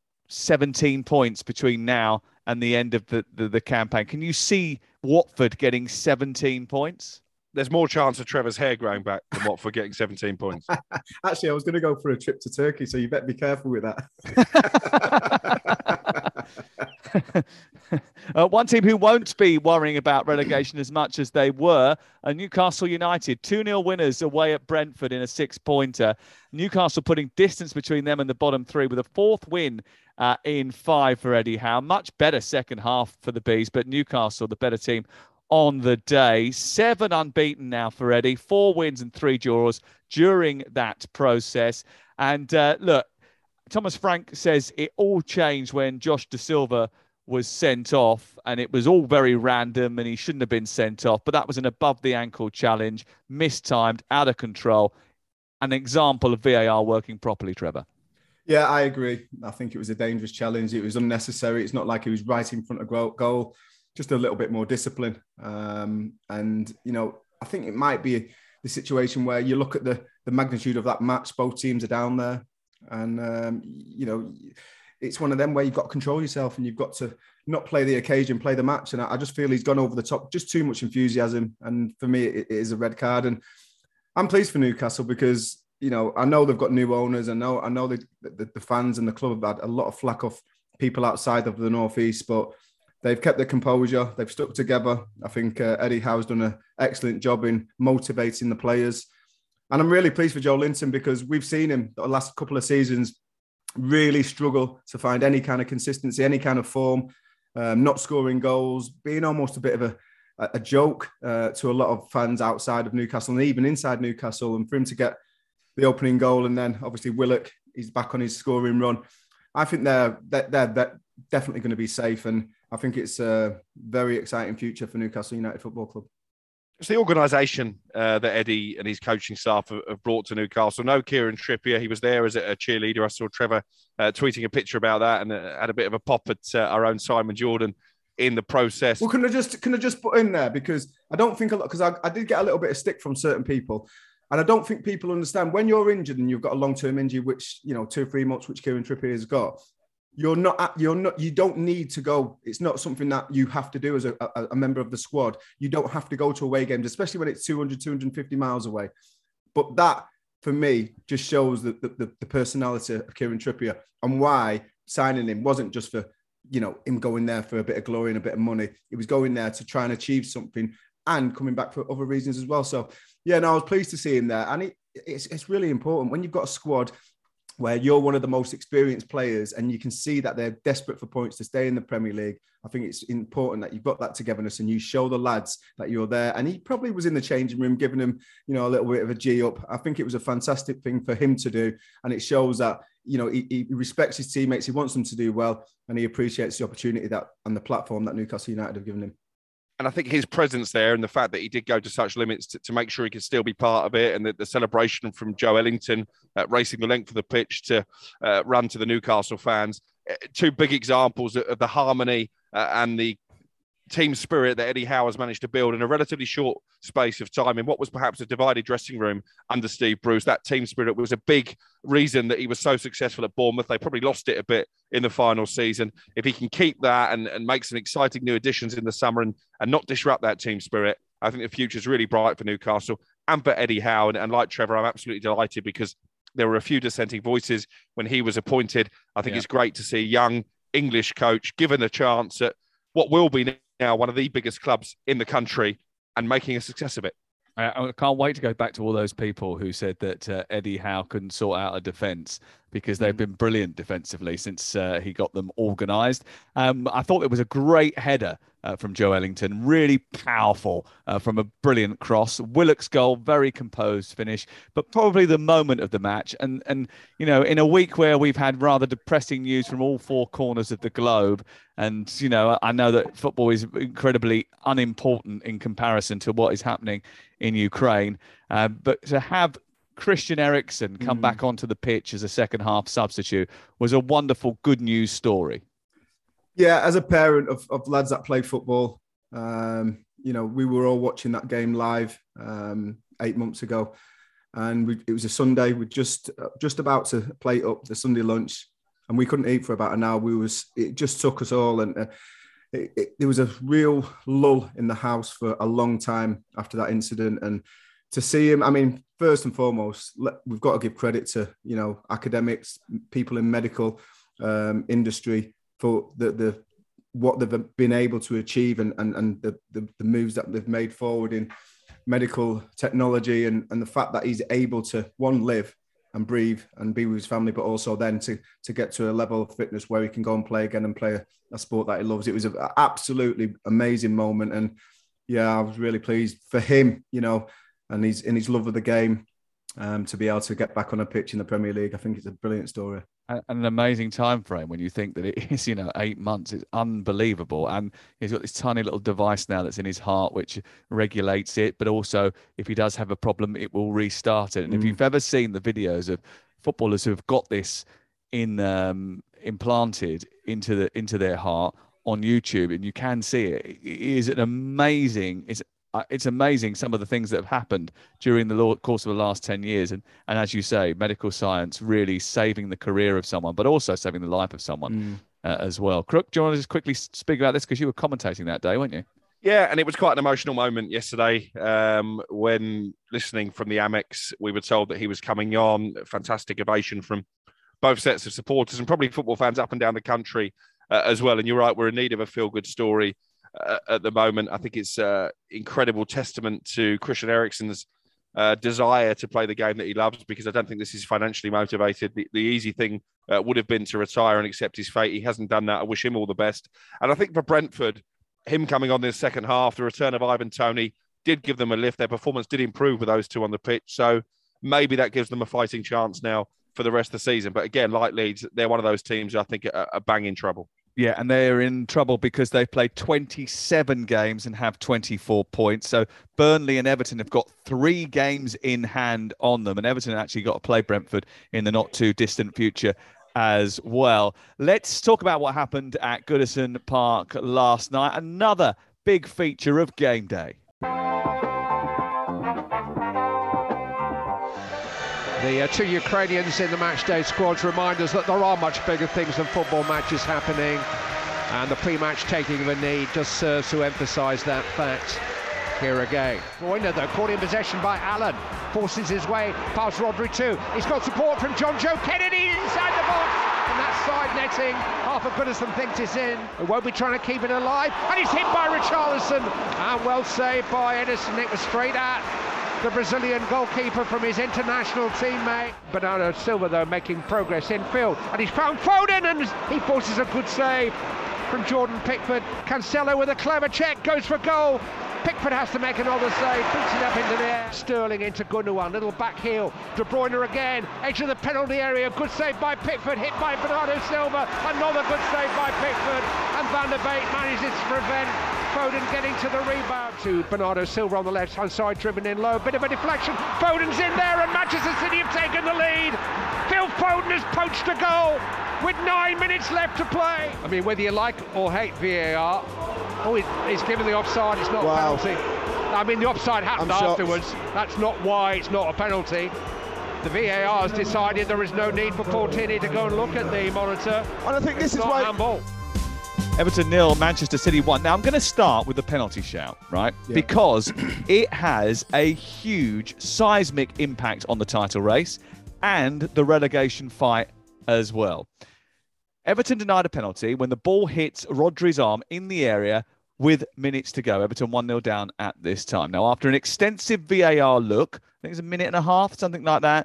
17 points between now and the end of the campaign. Can you see Watford getting 17 points? there's more chance of Trevor's hair growing back than Watford getting 17 points. Actually, I was going to go for a trip to Turkey, so you better be careful with that. One team who won't be worrying about relegation as much as they were are Newcastle United. 2-0 winners away at Brentford in a 6-pointer. Newcastle putting distance between them and the bottom three with a 4th win in 5 for Eddie Howe. Much better second half for the Bees, but Newcastle the better team on the day. 7 unbeaten now for Eddie. 4 wins and 3 draws during that process. And look, Thomas Frank says it all changed when Josh Da Silva was sent off, and it was all very random and he shouldn't have been sent off. But that was an above the ankle challenge, mistimed, out of control. An example of VAR working properly, Trevor. Yeah, I agree. I think it was a dangerous challenge. It was unnecessary. It's not like he was right in front of goal. Just a little bit more discipline. And, you know, I think it might be the situation where you look at the magnitude of that match. Both teams are down there. And, you know, it's one of them where you've got to control yourself and you've got to not play the occasion, play the match. And I just feel he's gone over the top, just too much enthusiasm. And for me, it is a red card. And I'm pleased for Newcastle because, you know, I know they've got new owners. I know the fans and the club have had a lot of flack off people outside of the North East, but they've kept their composure. They've stuck together. I think Eddie Howe's done an excellent job in motivating the players. And I'm really pleased for Joe Linton because we've seen him the last couple of seasons really struggle to find any kind of consistency, any kind of form, not scoring goals, being almost a bit of a joke to a lot of fans outside of Newcastle and even inside Newcastle. And for him to get the opening goal and then obviously Willock, he's back on his scoring run. I think they're definitely going to be safe. And I think it's a very exciting future for Newcastle United Football Club. It's the organisation that Eddie and his coaching staff have brought to Newcastle. No Kieran Trippier. He was there as a cheerleader. I saw Trevor tweeting a picture about that and had a bit of a pop at our own Simon Jordan in the process. Well, can I just put in there, because I don't think a lot, because I did get a little bit of stick from certain people. And I don't think people understand when you're injured and you've got a long-term injury, which, you know, 2 or 3 months, which Kieran Trippier has got, you don't need to go. It's not something that you have to do as a member of the squad. You don't have to go to away games, especially when it's 200, 250 miles away. But that, for me, just shows the personality of Kieran Trippier and why signing him wasn't just for, you know, him going there for a bit of glory and a bit of money. He was going there to try and achieve something and coming back for other reasons as well. So, yeah, no, I was pleased to see him there. And it's really important when you've got a squad where you're one of the most experienced players and you can see that they're desperate for points to stay in the Premier League. I think it's important that you've got that togetherness and you show the lads that you're there. And he probably was in the changing room, giving them, you know, a little bit of a G up. I think it was a fantastic thing for him to do. And it shows that, you know, he respects his teammates. He wants them to do well. And he appreciates the opportunity that and the platform that Newcastle United have given him. And I think his presence there and the fact that he did go to such limits to make sure he could still be part of it, and the celebration from Joe Ellington racing the length of the pitch to run to the Newcastle fans, 2 big examples of the harmony and the team spirit that Eddie Howe has managed to build in a relatively short space of time in what was perhaps a divided dressing room under Steve Bruce. That team spirit was a big reason that he was so successful at Bournemouth. They probably lost it a bit in the final season. If he can keep that and make some exciting new additions in the summer and not disrupt that team spirit, I think the future is really bright for Newcastle and for Eddie Howe. And like Trevor, I'm absolutely delighted because there were a few dissenting voices when he was appointed. I think it's great to see a young English coach given a chance at what will be now one of the biggest clubs in the country and making a success of it. I can't wait to go back to all those people who said that Eddie Howe couldn't sort out a defence, because they've been brilliant defensively since he got them organised. I thought it was a great header from Joe Ellington, really powerful from a brilliant cross. Willock's goal, very composed finish, but probably the moment of the match. And you know, in a week where we've had rather depressing news from all 4 corners of the globe, and you know, I know that football is incredibly unimportant in comparison to what is happening in Ukraine, but to have Christian Eriksen come back onto the pitch as a second half substitute was a wonderful good news story. Yeah, as a parent of lads that play football, you know, we were all watching that game live 8 months ago, and it was a Sunday. We just about to plate up the Sunday lunch, and we couldn't eat for about an hour. It just took us all, and there was a real lull in the house for a long time after that incident. And to see him, I mean, first and foremost, we've got to give credit to, academics, people in medical industry for what they've been able to achieve and the moves that they've made forward in medical technology and the fact that he's able to, one, live and breathe and be with his family, but also then to get to a level of fitness where he can go and play again and play a sport that he loves. It was an absolutely amazing moment. And yeah, I was really pleased for him, and he's in his love of the game, to be able to get back on a pitch in the Premier League. I think it's a brilliant story. An amazing time frame when you think that it is, 8 months. It's unbelievable. And he's got this tiny little device now that's in his heart, which regulates it. But also, if he does have a problem, it will restart it. And if you've ever seen the videos of footballers who have got this implanted into their heart on YouTube, and you can see it, it is an amazing. It's amazing some of the things that have happened during the course of the last 10 years. And as you say, medical science really saving the career of someone, but also saving the life of someone as well. Crook, do you want to just quickly speak about this? Because you were commentating that day, weren't you? Yeah, and it was quite an emotional moment yesterday when listening from the Amex, we were told that he was coming on. Fantastic ovation from both sets of supporters and probably football fans up and down the country as well. And you're right, we're in need of a feel-good story at the moment. I think it's incredible testament to Christian Eriksen's desire to play the game that he loves, because I don't think this is financially motivated. The easy thing would have been to retire and accept his fate. He hasn't done that. I wish him all the best. And I think for Brentford, him coming on this second half, the return of Ivan Toney did give them a lift. Their performance did improve with those two on the pitch. So maybe that gives them a fighting chance now for the rest of the season. But again, like Leeds, they're one of those teams I think are bang in trouble. Yeah, and they're in trouble because they've played 27 games and have 24 points. So Burnley and Everton have got 3 games in hand on them. And Everton actually got to play Brentford in the not too distant future as well. Let's talk about what happened at Goodison Park last night. Another big feature of game day. The two Ukrainians in the matchday squads remind us that there are much bigger things than football matches happening, and the pre-match taking of a knee just serves to emphasise that fact here again. Broyner, though, caught in possession by Allen, forces his way past Rodri too. He's got support from John Joe Kennedy inside the box, and that side netting, half of Goodison thinks it's in. He won't be trying to keep it alive, and he's hit by Richarlison, and well saved by Edison. It was straight at the Brazilian goalkeeper from his international teammate. Bernardo Silva, though, making progress infield, and he's found Foden, and he forces a good save from Jordan Pickford. Cancelo with a clever check, goes for goal. Pickford has to make another save, beats it up into the air. Sterling into Gundogan, little back heel. De Bruyne again, edge of the penalty area, good save by Pickford, hit by Bernardo Silva, another good save by Pickford, and Van der Beek manages to prevent Foden getting to the rebound. To Bernardo Silva on the left-hand side, driven in low, bit of a deflection, Foden's in there, and Manchester City have taken the lead. Phil Foden has poached a goal with 9 minutes left to play. I mean, whether you like or hate VAR, he's given the offside, it's not a penalty. I mean, the offside happened afterwards. That's not why it's not a penalty. The VAR has decided there is no need for Portini to go and look at the monitor. And I think this is why... handball. Everton 0, Manchester City 1. Now, I'm going to start with the penalty shout, right? Yeah. Because it has a huge seismic impact on the title race and the relegation fight as well. Everton denied a penalty when the ball hits Rodri's arm in the area with minutes to go. Everton 1-0 down at this time. Now, after an extensive VAR look, I think it's a minute and a half, something like that,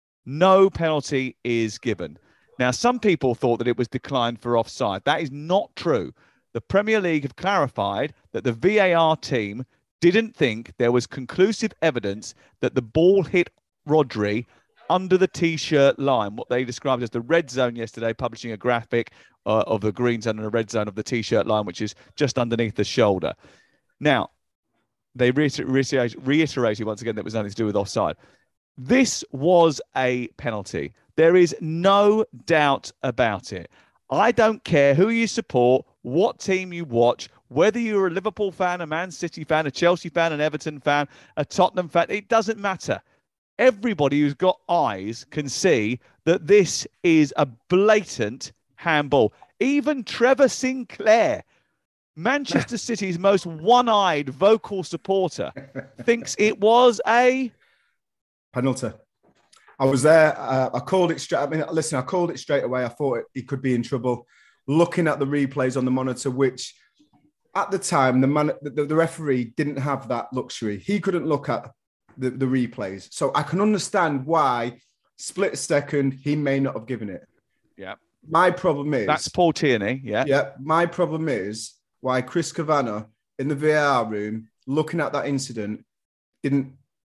no penalty is given. Now, some people thought that it was declined for offside. That is not true. The Premier League have clarified that the VAR team didn't think there was conclusive evidence that the ball hit Rodri under the T-shirt line, what they described as the red zone yesterday, publishing a graphic of the green zone and the red zone of the T-shirt line, which is just underneath the shoulder. Now, they reiterated once again that it was nothing to do with offside. This was a penalty. There is no doubt about it. I don't care who you support, what team you watch, whether you're a Liverpool fan, a Man City fan, a Chelsea fan, an Everton fan, a Tottenham fan, it doesn't matter. Everybody who's got eyes can see that this is a blatant handball. Even Trevor Sinclair Manchester City's most one-eyed vocal supporter thinks it was a penalty. I was there. I called it straight. I mean, listen, I called it straight away. I thought he could be in trouble. Looking at the replays on the monitor, which at the time, the referee didn't have that luxury. He couldn't look at the replays. So I can understand why, split second, he may not have given it. Yeah. My problem is... That's Paul Tierney, yeah. Yeah. My problem is why Chris Kavanagh in the VAR room, looking at that incident, didn't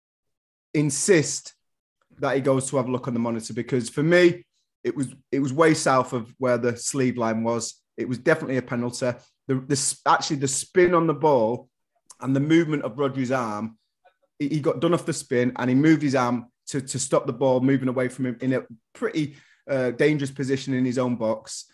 insist that he goes to have a look on the monitor, because for me, it was way south of where the sleeve line was. It was definitely a penalty. Actually, the spin on the ball and the movement of Rodri's arm, he got done off the spin and he moved his arm to stop the ball moving away from him in a pretty dangerous position in his own box.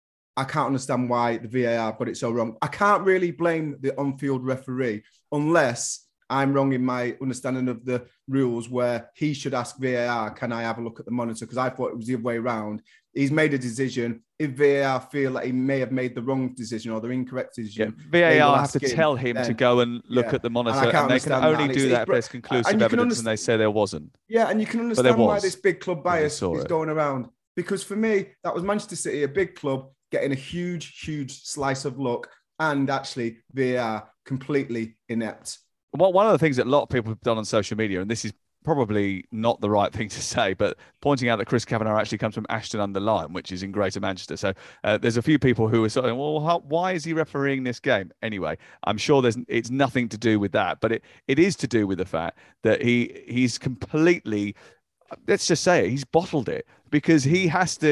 I can't understand why the VAR got it so wrong. I can't really blame the on-field referee unless I'm wrong in my understanding of the rules, where he should ask VAR, can I have a look at the monitor? Because I thought it was the other way around. He's made a decision. If VAR feel that he may have made the wrong decision or the incorrect decision, VAR have to tell him to go and look at the monitor, and they can only do that if there's conclusive evidence and they say there wasn't. Yeah, and you can understand why this big club bias is going around. Because for me, that was Manchester City, a big club, getting a huge, huge slice of luck, and actually VAR completely inept. Well, one of the things that a lot of people have done on social media, and this is probably not the right thing to say, but pointing out that Chris Kavanagh actually comes from Ashton-under-Lyne, which is in Greater Manchester. So there's a few people who are sort of, well, why is he refereeing this game? Anyway, I'm sure it's nothing to do with that, but it is to do with the fact that he's completely, let's just say it, he's bottled it, because he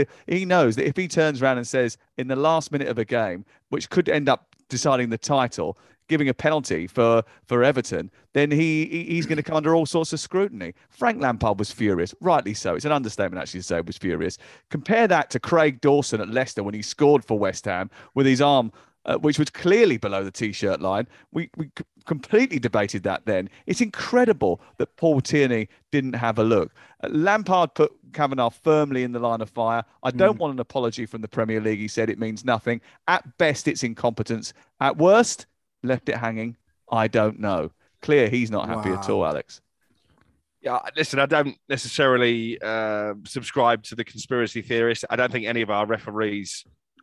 knows that if he turns around and says in the last minute of a game, which could end up deciding the title, giving a penalty for Everton, then he's going to come under all sorts of scrutiny. Frank Lampard was furious, rightly so. It's an understatement actually to say he was furious. Compare that to Craig Dawson at Leicester when he scored for West Ham with his arm, which was clearly below the T-shirt line. We completely debated that then. It's incredible that Paul Tierney didn't have a look. Lampard put Kavanagh firmly in the line of fire. I don't want an apology from the Premier League. He said it means nothing. At best, it's incompetence. At worst, left it hanging. I don't know. Clear he's not happy at all, Alex. Yeah, listen, I don't necessarily subscribe to the conspiracy theorists. I don't think any of our referees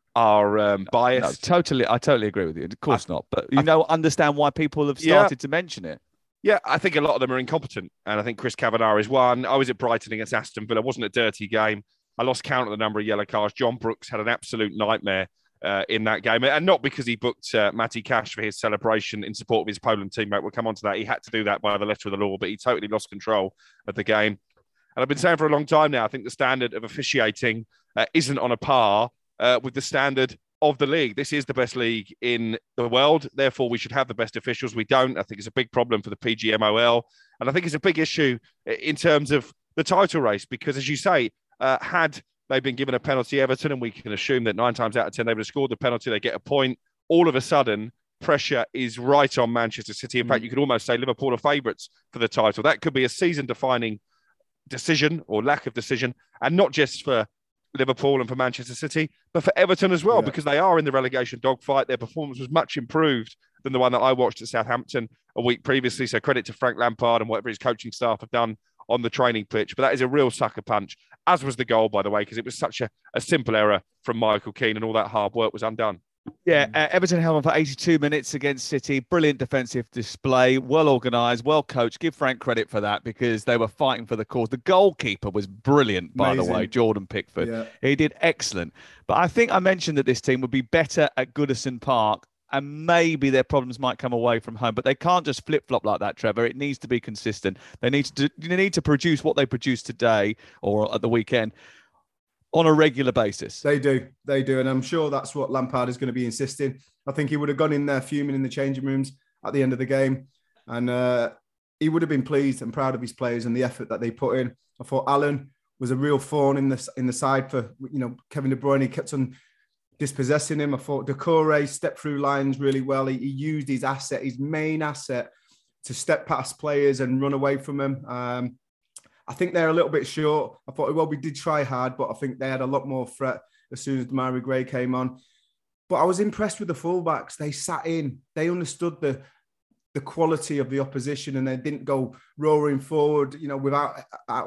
are biased. No, I totally agree with you. Of course not. But understand why people have started to mention it. Yeah, I think a lot of them are incompetent. And I think Chris Kavanagh is one. I was at Brighton against Aston Villa. It wasn't a dirty game. I lost count of the number of yellow cards. John Brooks had an absolute nightmare in that game. And not because he booked Matty Cash for his celebration in support of his Poland teammate. We'll come on to that. He had to do that by the letter of the law, but he totally lost control of the game. And I've been saying for a long time now, I think the standard of officiating isn't on a par with the standard of the league. This is the best league in the world. Therefore, we should have the best officials. We don't. I think it's a big problem for the PGMOL. And I think it's a big issue in terms of the title race, because as you say, had they've been given a penalty, Everton, and we can assume that 9 times out of 10 they would have scored the penalty, they get a point. All of a sudden, pressure is right on Manchester City. In fact, you could almost say Liverpool are favourites for the title. That could be a season-defining decision or lack of decision, and not just for Liverpool and for Manchester City, but for Everton as well, because they are in the relegation dogfight. Their performance was much improved than the one that I watched at Southampton a week previously. So credit to Frank Lampard and whatever his coaching staff have done on the training pitch. But that is a real sucker punch, as was the goal, by the way, because it was such a simple error from Michael Keane and all that hard work was undone. Yeah, Everton held on for 82 minutes against City. Brilliant defensive display, well organised, well coached. Give Frank credit for that, because they were fighting for the cause. The goalkeeper was brilliant, by the way, Jordan Pickford. Yeah. He did excellent. But I think I mentioned that this team would be better at Goodison Park, and maybe their problems might come away from home. But they can't just flip-flop like that, Trevor. It needs to be consistent. They need to produce what they produced today or at the weekend on a regular basis. They do. And I'm sure that's what Lampard is going to be insisting. I think he would have gone in there fuming in the changing rooms at the end of the game. And he would have been pleased and proud of his players and the effort that they put in. I thought Allen was a real thorn in the side for, Kevin De Bruyne. He kept on dispossessing him. I thought Doucouré stepped through lines really well. He used his main asset, to step past players and run away from them. I think they're a little bit short. I thought, well, we did try hard, but I think they had a lot more threat as soon as Demarai Gray came on. But I was impressed with the fullbacks. They sat in. They understood the quality of the opposition, and they didn't go roaring forward, without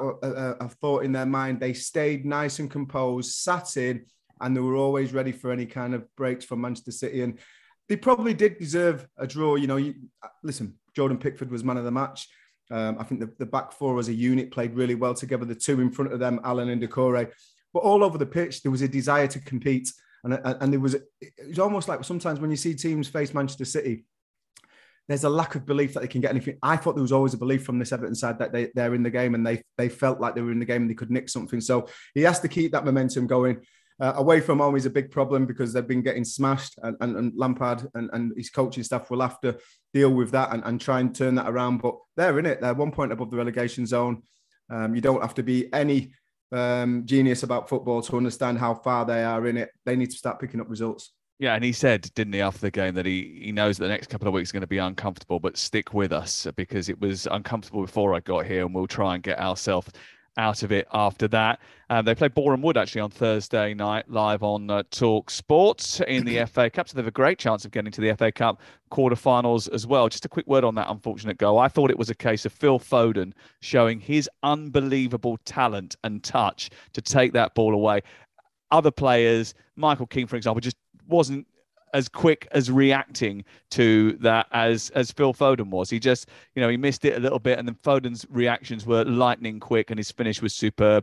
a thought in their mind. They stayed nice and composed, sat in, and they were always ready for any kind of breaks from Manchester City. And they probably did deserve a draw. Listen, Jordan Pickford was man of the match. I think the back four as a unit played really well together. The two in front of them, Allen and Doucouré. But all over the pitch, there was a desire to compete. And it was almost like sometimes when you see teams face Manchester City, there's a lack of belief that they can get anything. I thought there was always a belief from this Everton side that they're in the game, and they felt like they were in the game and they could nick something. So he has to keep that momentum going. Away from home is a big problem because they've been getting smashed, and Lampard and his coaching staff will have to deal with that and try and turn that around. But they're in it. They're 1 point above the relegation zone. You don't have to be any genius about football to understand how far they are in it. They need to start picking up results. Yeah, and he said, didn't he, after the game, that he knows that the next couple of weeks are going to be uncomfortable, but stick with us because it was uncomfortable before I got here, and we'll try and get ourselves out of it after that. They play Boreham Wood actually on Thursday night live on Talk Sports in the FA Cup, so they have a great chance of getting to the FA Cup quarterfinals as well. Just a quick word on that unfortunate goal. I thought it was a case of Phil Foden showing his unbelievable talent and touch to take that ball away. Other players, Michael Keane, for example, just wasn't as quick as reacting to that as Phil Foden was. He just, he missed it a little bit, and then Foden's reactions were lightning quick, and his finish was superb.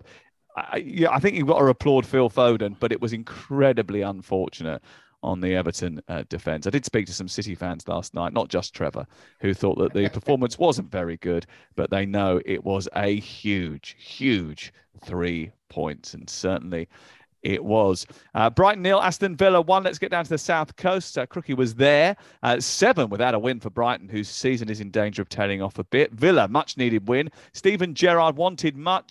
I think you've got to applaud Phil Foden, but it was incredibly unfortunate on the Everton defence. I did speak to some City fans last night, not just Trevor, who thought that the performance wasn't very good, but they know it was a huge, huge 3 points, and certainly it was. Brighton 0, Aston Villa 1. Let's get down to the South Coast. Crookie was there. 7 without a win for Brighton, whose season is in danger of tailing off a bit. Villa, much needed win. Steven Gerrard wanted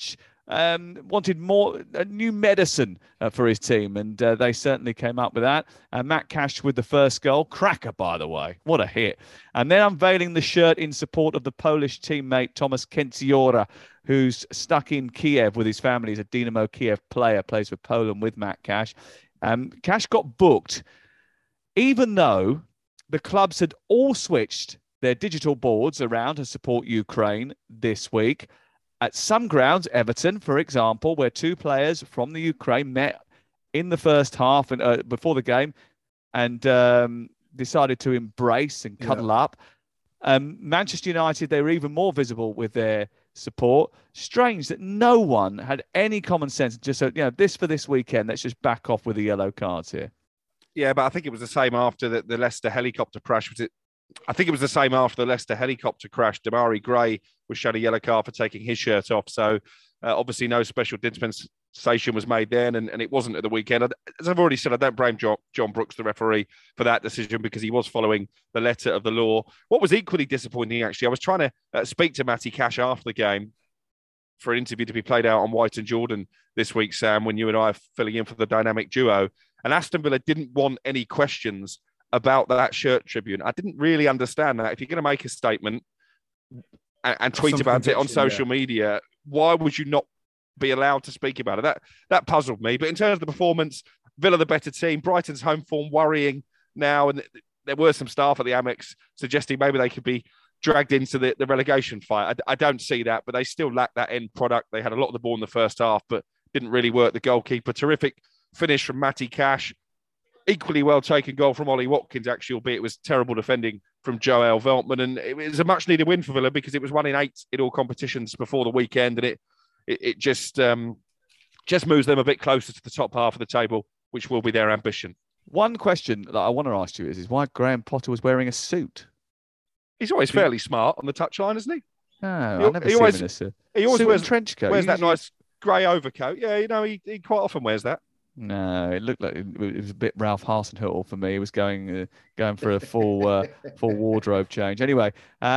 more new medicine for his team, and they certainly came up with that. Matt Cash with the first goal. Cracker, by the way. What a hit. And then unveiling the shirt in support of the Polish teammate Tomasz Kędziora, who's stuck in Kiev with his family. He's a Dynamo Kiev player, plays for Poland with Matt Cash. Cash got booked, even though the clubs had all switched their digital boards around to support Ukraine this week. At some grounds, Everton, for example, where two players from the Ukraine met in the first half and before the game and decided to embrace and cuddle up. Manchester United, they were even more visible with their support. Strange that no one had any common sense. Just this for this weekend. Let's just back off with the yellow cards here. Yeah, but I think it was the same after the Leicester helicopter crash. I think it was the same after the Leicester helicopter crash. Damari Gray was shown a yellow card for taking his shirt off. So obviously no special dispensation was made then, and it wasn't at the weekend. As I've already said, I don't blame John Brooks, the referee, for that decision because he was following the letter of the law. What was equally disappointing, actually, I was trying to speak to Matty Cash after the game for an interview to be played out on White and Jordan this week, Sam, when you and I are filling in for the dynamic duo. And Aston Villa didn't want any questions about that shirt tribune. I didn't really understand that. If you're going to make a statement and tweet about it on social media, why would you not be allowed to speak about it? That puzzled me. But in terms of the performance, Villa the better team. Brighton's home form worrying now, and there were some staff at the Amex suggesting maybe they could be dragged into the relegation fight. I don't see that, but they still lack that end product. They had a lot of the ball in the first half, but didn't really work the goalkeeper. Terrific finish from Matty Cash. Equally well taken goal from Ollie Watkins, actually, albeit it was terrible defending from Joel Veltman. And it was a much needed win for Villa because it was 1 in 8 in all competitions before the weekend. And it just moves them a bit closer to the top half of the table, which will be their ambition. One question that I want to ask you is why Graham Potter was wearing a suit? He's always fairly smart on the touchline, isn't he? No, I've never seen him in a suit. He always wears a trench coat. Wears that nice grey overcoat. Yeah, he quite often wears that. No, it looked like it was a bit Ralph Hasenhüttl for me. He was going for a full wardrobe change. Anyway,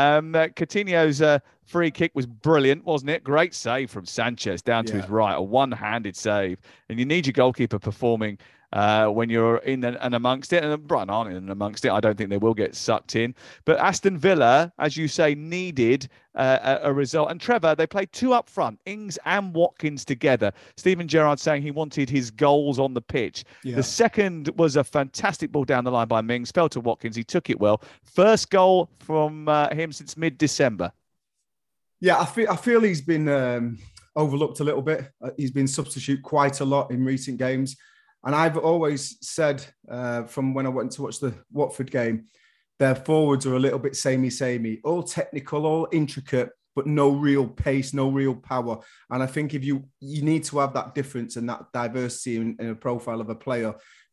Coutinho's free kick was brilliant, wasn't it? Great save from Sanchez down to his right, a one-handed save. And you need your goalkeeper performing when you're in and amongst it. And Brighton aren't in and amongst it. I don't think they will get sucked in. But Aston Villa, as you say, needed a result. And Trevor, they played two up front, Ings and Watkins together. Steven Gerrard saying he wanted his goals on the pitch. Yeah. The second was a fantastic ball down the line by Mings, fell to Watkins. He took it well. First goal from him since mid-December. Yeah, I feel he's been overlooked a little bit. He's been substituted quite a lot in recent games. And I've always said from when I went to watch the Watford game, their forwards are a little bit samey, all technical, all intricate, but no real pace, no real power. And I think if you need to have that difference and that diversity in a profile of a player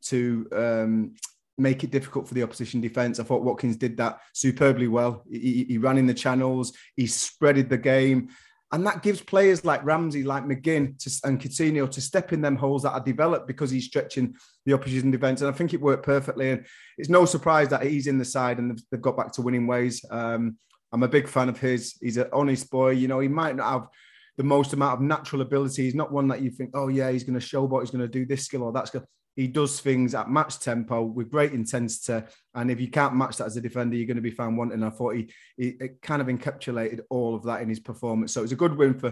to make it difficult for the opposition defence. I thought Watkins did that superbly well. He ran in the channels, he spreaded the game. And that gives players like Ramsey, like McGinn and Coutinho to step in them holes that are developed because he's stretching the opposition defence. And I think it worked perfectly. And it's no surprise that he's in the side and they've got back to winning ways. I'm a big fan of his. He's an honest boy. You know, he might not have the most amount of natural ability. He's not one that you think, oh, yeah, he's going to showboat, he's going to do this skill or that skill. He does things at match tempo with great intensity. And if you can't match that as a defender, you're going to be found wanting. I thought he kind of encapsulated all of that in his performance. So it's a good win for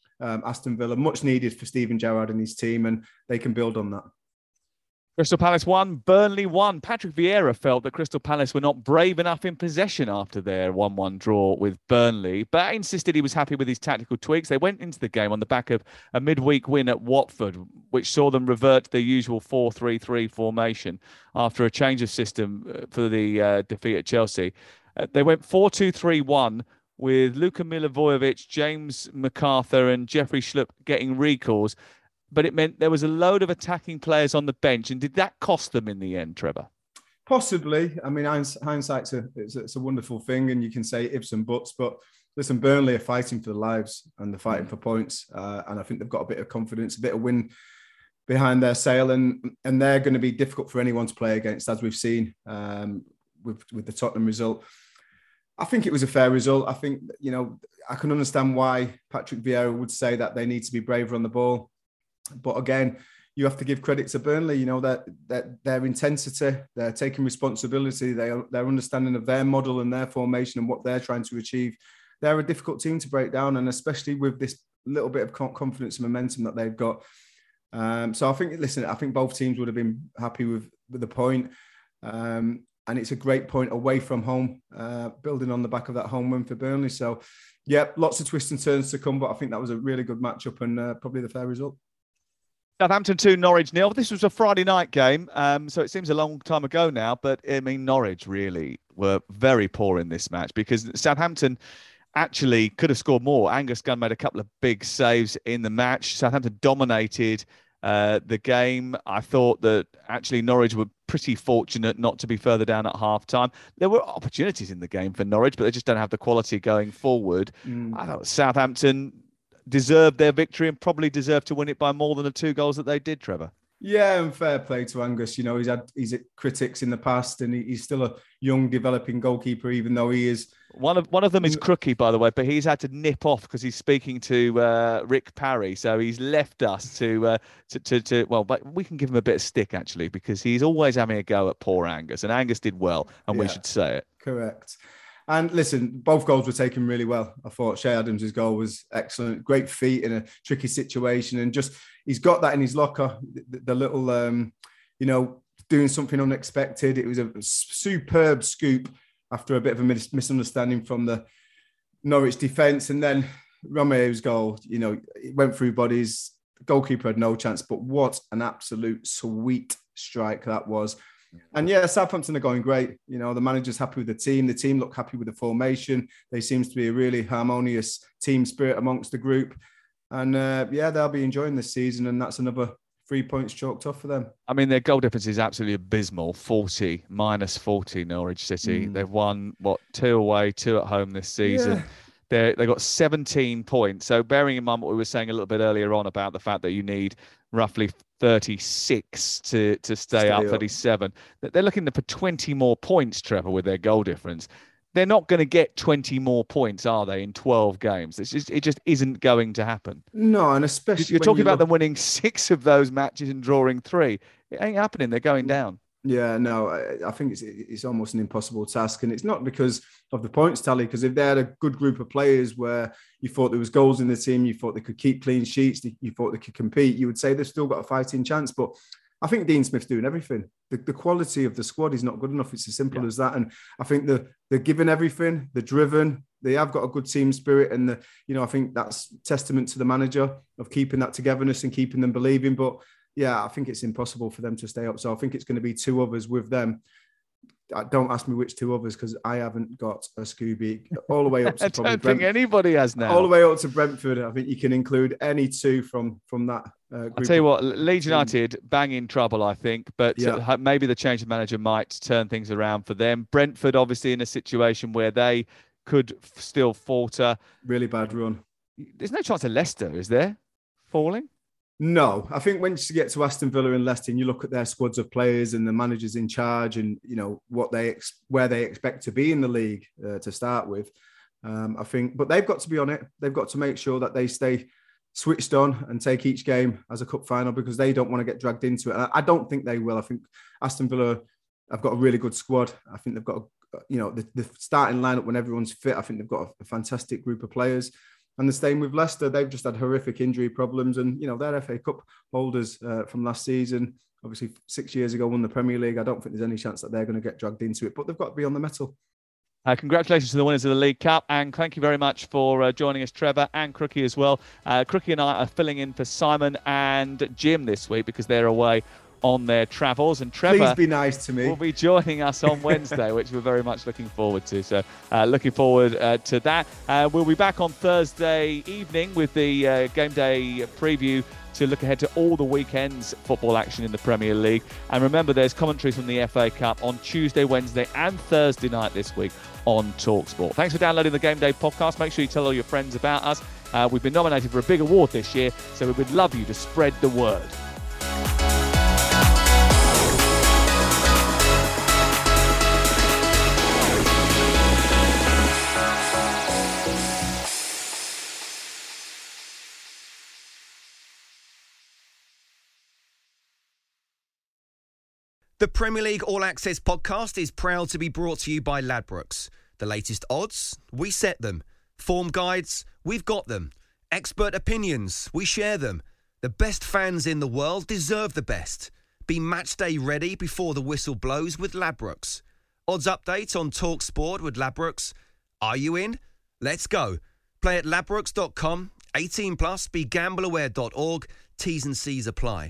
Aston Villa, much needed for Steven Gerrard and his team, and they can build on that. Crystal Palace won, Burnley won. Patrick Vieira felt that Crystal Palace were not brave enough in possession after their 1-1 draw with Burnley, but insisted he was happy with his tactical tweaks. They went into the game on the back of a midweek win at Watford, which saw them revert to their usual 4-3-3 formation after a change of system for the defeat at Chelsea. They went 4-2-3-1 with Luka Milivojevic, James McArthur and Jeffrey Schlupp getting recalls. But it meant there was a load of attacking players on the bench. And did that cost them in the end, Trevor? Possibly. I mean, hindsight's it's a wonderful thing, and you can say ifs and buts. But listen, Burnley are fighting for their lives and they're fighting for points. And I think they've got a bit of confidence, a bit of wind behind their sail. And they're going to be difficult for anyone to play against, as we've seen with the Tottenham result. I think it was a fair result. I think, you know, I can understand why Patrick Vieira would say that they need to be braver on the ball. But again, you have to give credit to Burnley, you know, that their intensity, they're taking responsibility, their understanding of their model and their formation and what they're trying to achieve. They're a difficult team to break down, and especially with this little bit of confidence and momentum that they've got. So I think both teams would have been happy with the point. And it's a great point away from home, building on the back of that home win for Burnley. So, yeah, lots of twists and turns to come, but I think that was a really good matchup and probably the fair result. Southampton 2, Norwich 0. This was a Friday night game, so it seems a long time ago now. But, I mean, Norwich really were very poor in this match because Southampton actually could have scored more. Angus Gunn made a couple of big saves in the match. Southampton dominated the game. I thought that actually Norwich were pretty fortunate not to be further down at half-time. There were opportunities in the game for Norwich, but they just don't have the quality going forward. I thought Southampton deserved their victory and probably deserved to win it by more than the 2 goals that they did, Trevor. Yeah, and fair play to Angus. You know, he's had critics in the past, and he's still a young, developing goalkeeper, even though he is. One of them is Crookie, by the way, but he's had to nip off because he's speaking to Rick Parry. So he's left us to but we can give him a bit of stick, actually, because he's always having a go at poor Angus, and Angus did well, and we should say it. Correct. And listen, both goals were taken really well. I thought Shea Adams' goal was excellent. Great feet in a tricky situation. And just, he's got that in his locker, the little, doing something unexpected. It was a superb scoop after a bit of a misunderstanding from the Norwich defence. And then Romeo's goal, you know, it went through bodies. The goalkeeper had no chance, but what an absolute sweet strike that was. And yeah, Southampton are going great. You know, the manager's happy with the team. The team look happy with the formation. There seems to be a really harmonious team spirit amongst the group. And they'll be enjoying this season. And that's another 3 points chalked off for them. I mean, their goal difference is absolutely abysmal. Minus 40, Norwich City. They've won, 2 away, 2 at home this season. Yeah. They got 17 points. So bearing in mind what we were saying a little bit earlier on about the fact that you need roughly 36 to stay up, 37. They're looking for 20 more points, Trevor, with their goal difference. they're not going to get 20 more points, are they, in 12 games? It just isn't going to happen. No, and especially you're talking about them winning 6 of those matches and drawing 3. It ain't happening. They're going down. Yeah, no, I think it's almost an impossible task. And it's not because of the points tally, because if they had a good group of players where you thought there was goals in the team, you thought they could keep clean sheets, you thought they could compete, you would say they've still got a fighting chance. But I think Dean Smith's doing everything. The quality of the squad is not good enough. It's as simple as that. And I think they're giving everything. They're driven. They have got a good team spirit. And, I think that's testament to the manager of keeping that togetherness and keeping them believing. But yeah, I think it's impossible for them to stay up. So I think it's going to be 2 others with them. Don't ask me which 2 others, because I haven't got a Scooby all the way up to I don't think anybody has now. All the way up to Brentford. I think you can include any 2 from that group. I'll tell you what, Leeds United bang in trouble, I think, but maybe the change of manager might turn things around for them. Brentford, obviously, in a situation where they could still falter. Really bad run. There's no chance of Leicester, is there, falling? No, I think once you get to Aston Villa and Leicester, and you look at their squads of players and the managers in charge, and where they expect to be in the league to start with, I think. But they've got to be on it. They've got to make sure that they stay switched on and take each game as a cup final, because they don't want to get dragged into it. And I don't think they will. I think Aston Villa have got a really good squad. I think they've got the starting lineup when everyone's fit. I think they've got a fantastic group of players. And the same with Leicester. They've just had horrific injury problems, and they're FA Cup holders from last season. Obviously, 6 years ago won the Premier League. I don't think there's any chance that they're going to get dragged into it, but they've got to be on the mettle. Congratulations to the winners of the League Cup, and thank you very much for joining us, Trevor, and Crookie as well. Crookie and I are filling in for Simon and Jim this week because they're away on their travels, and Trevor, please be nice to me, will be joining us on Wednesday, which we're very much looking forward to. So looking forward to that. We'll be back on Thursday evening with the game day preview to look ahead to all the weekend's football action in the Premier League. And remember, there's commentaries from the FA Cup on Tuesday, Wednesday and Thursday night this week on TalkSport. Thanks for downloading the Game Day podcast. Make sure you tell all your friends about us. We've been nominated for a big award this year, so we would love you to spread the word. The Premier League All Access podcast is proud to be brought to you by Ladbrokes. The latest odds, we set them. Form guides, we've got them. Expert opinions, we share them. The best fans in the world deserve the best. Be match day ready before the whistle blows with Ladbrokes. Odds update on TalkSport with Ladbrokes. Are you in? Let's go. Play at ladbrokes.com. 18 plus, begambleaware.org. T's and C's apply.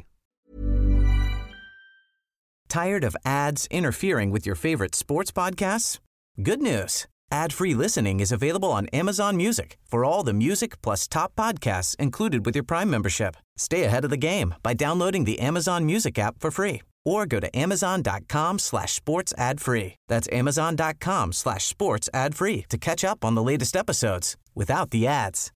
Tired of ads interfering with your favorite sports podcasts? Good news. Ad-free listening is available on Amazon Music for all the music plus top podcasts included with your Prime membership. Stay ahead of the game by downloading the Amazon Music app for free or go to amazon.com/sports ad free. That's amazon.com/sports ad free to catch up on the latest episodes without the ads.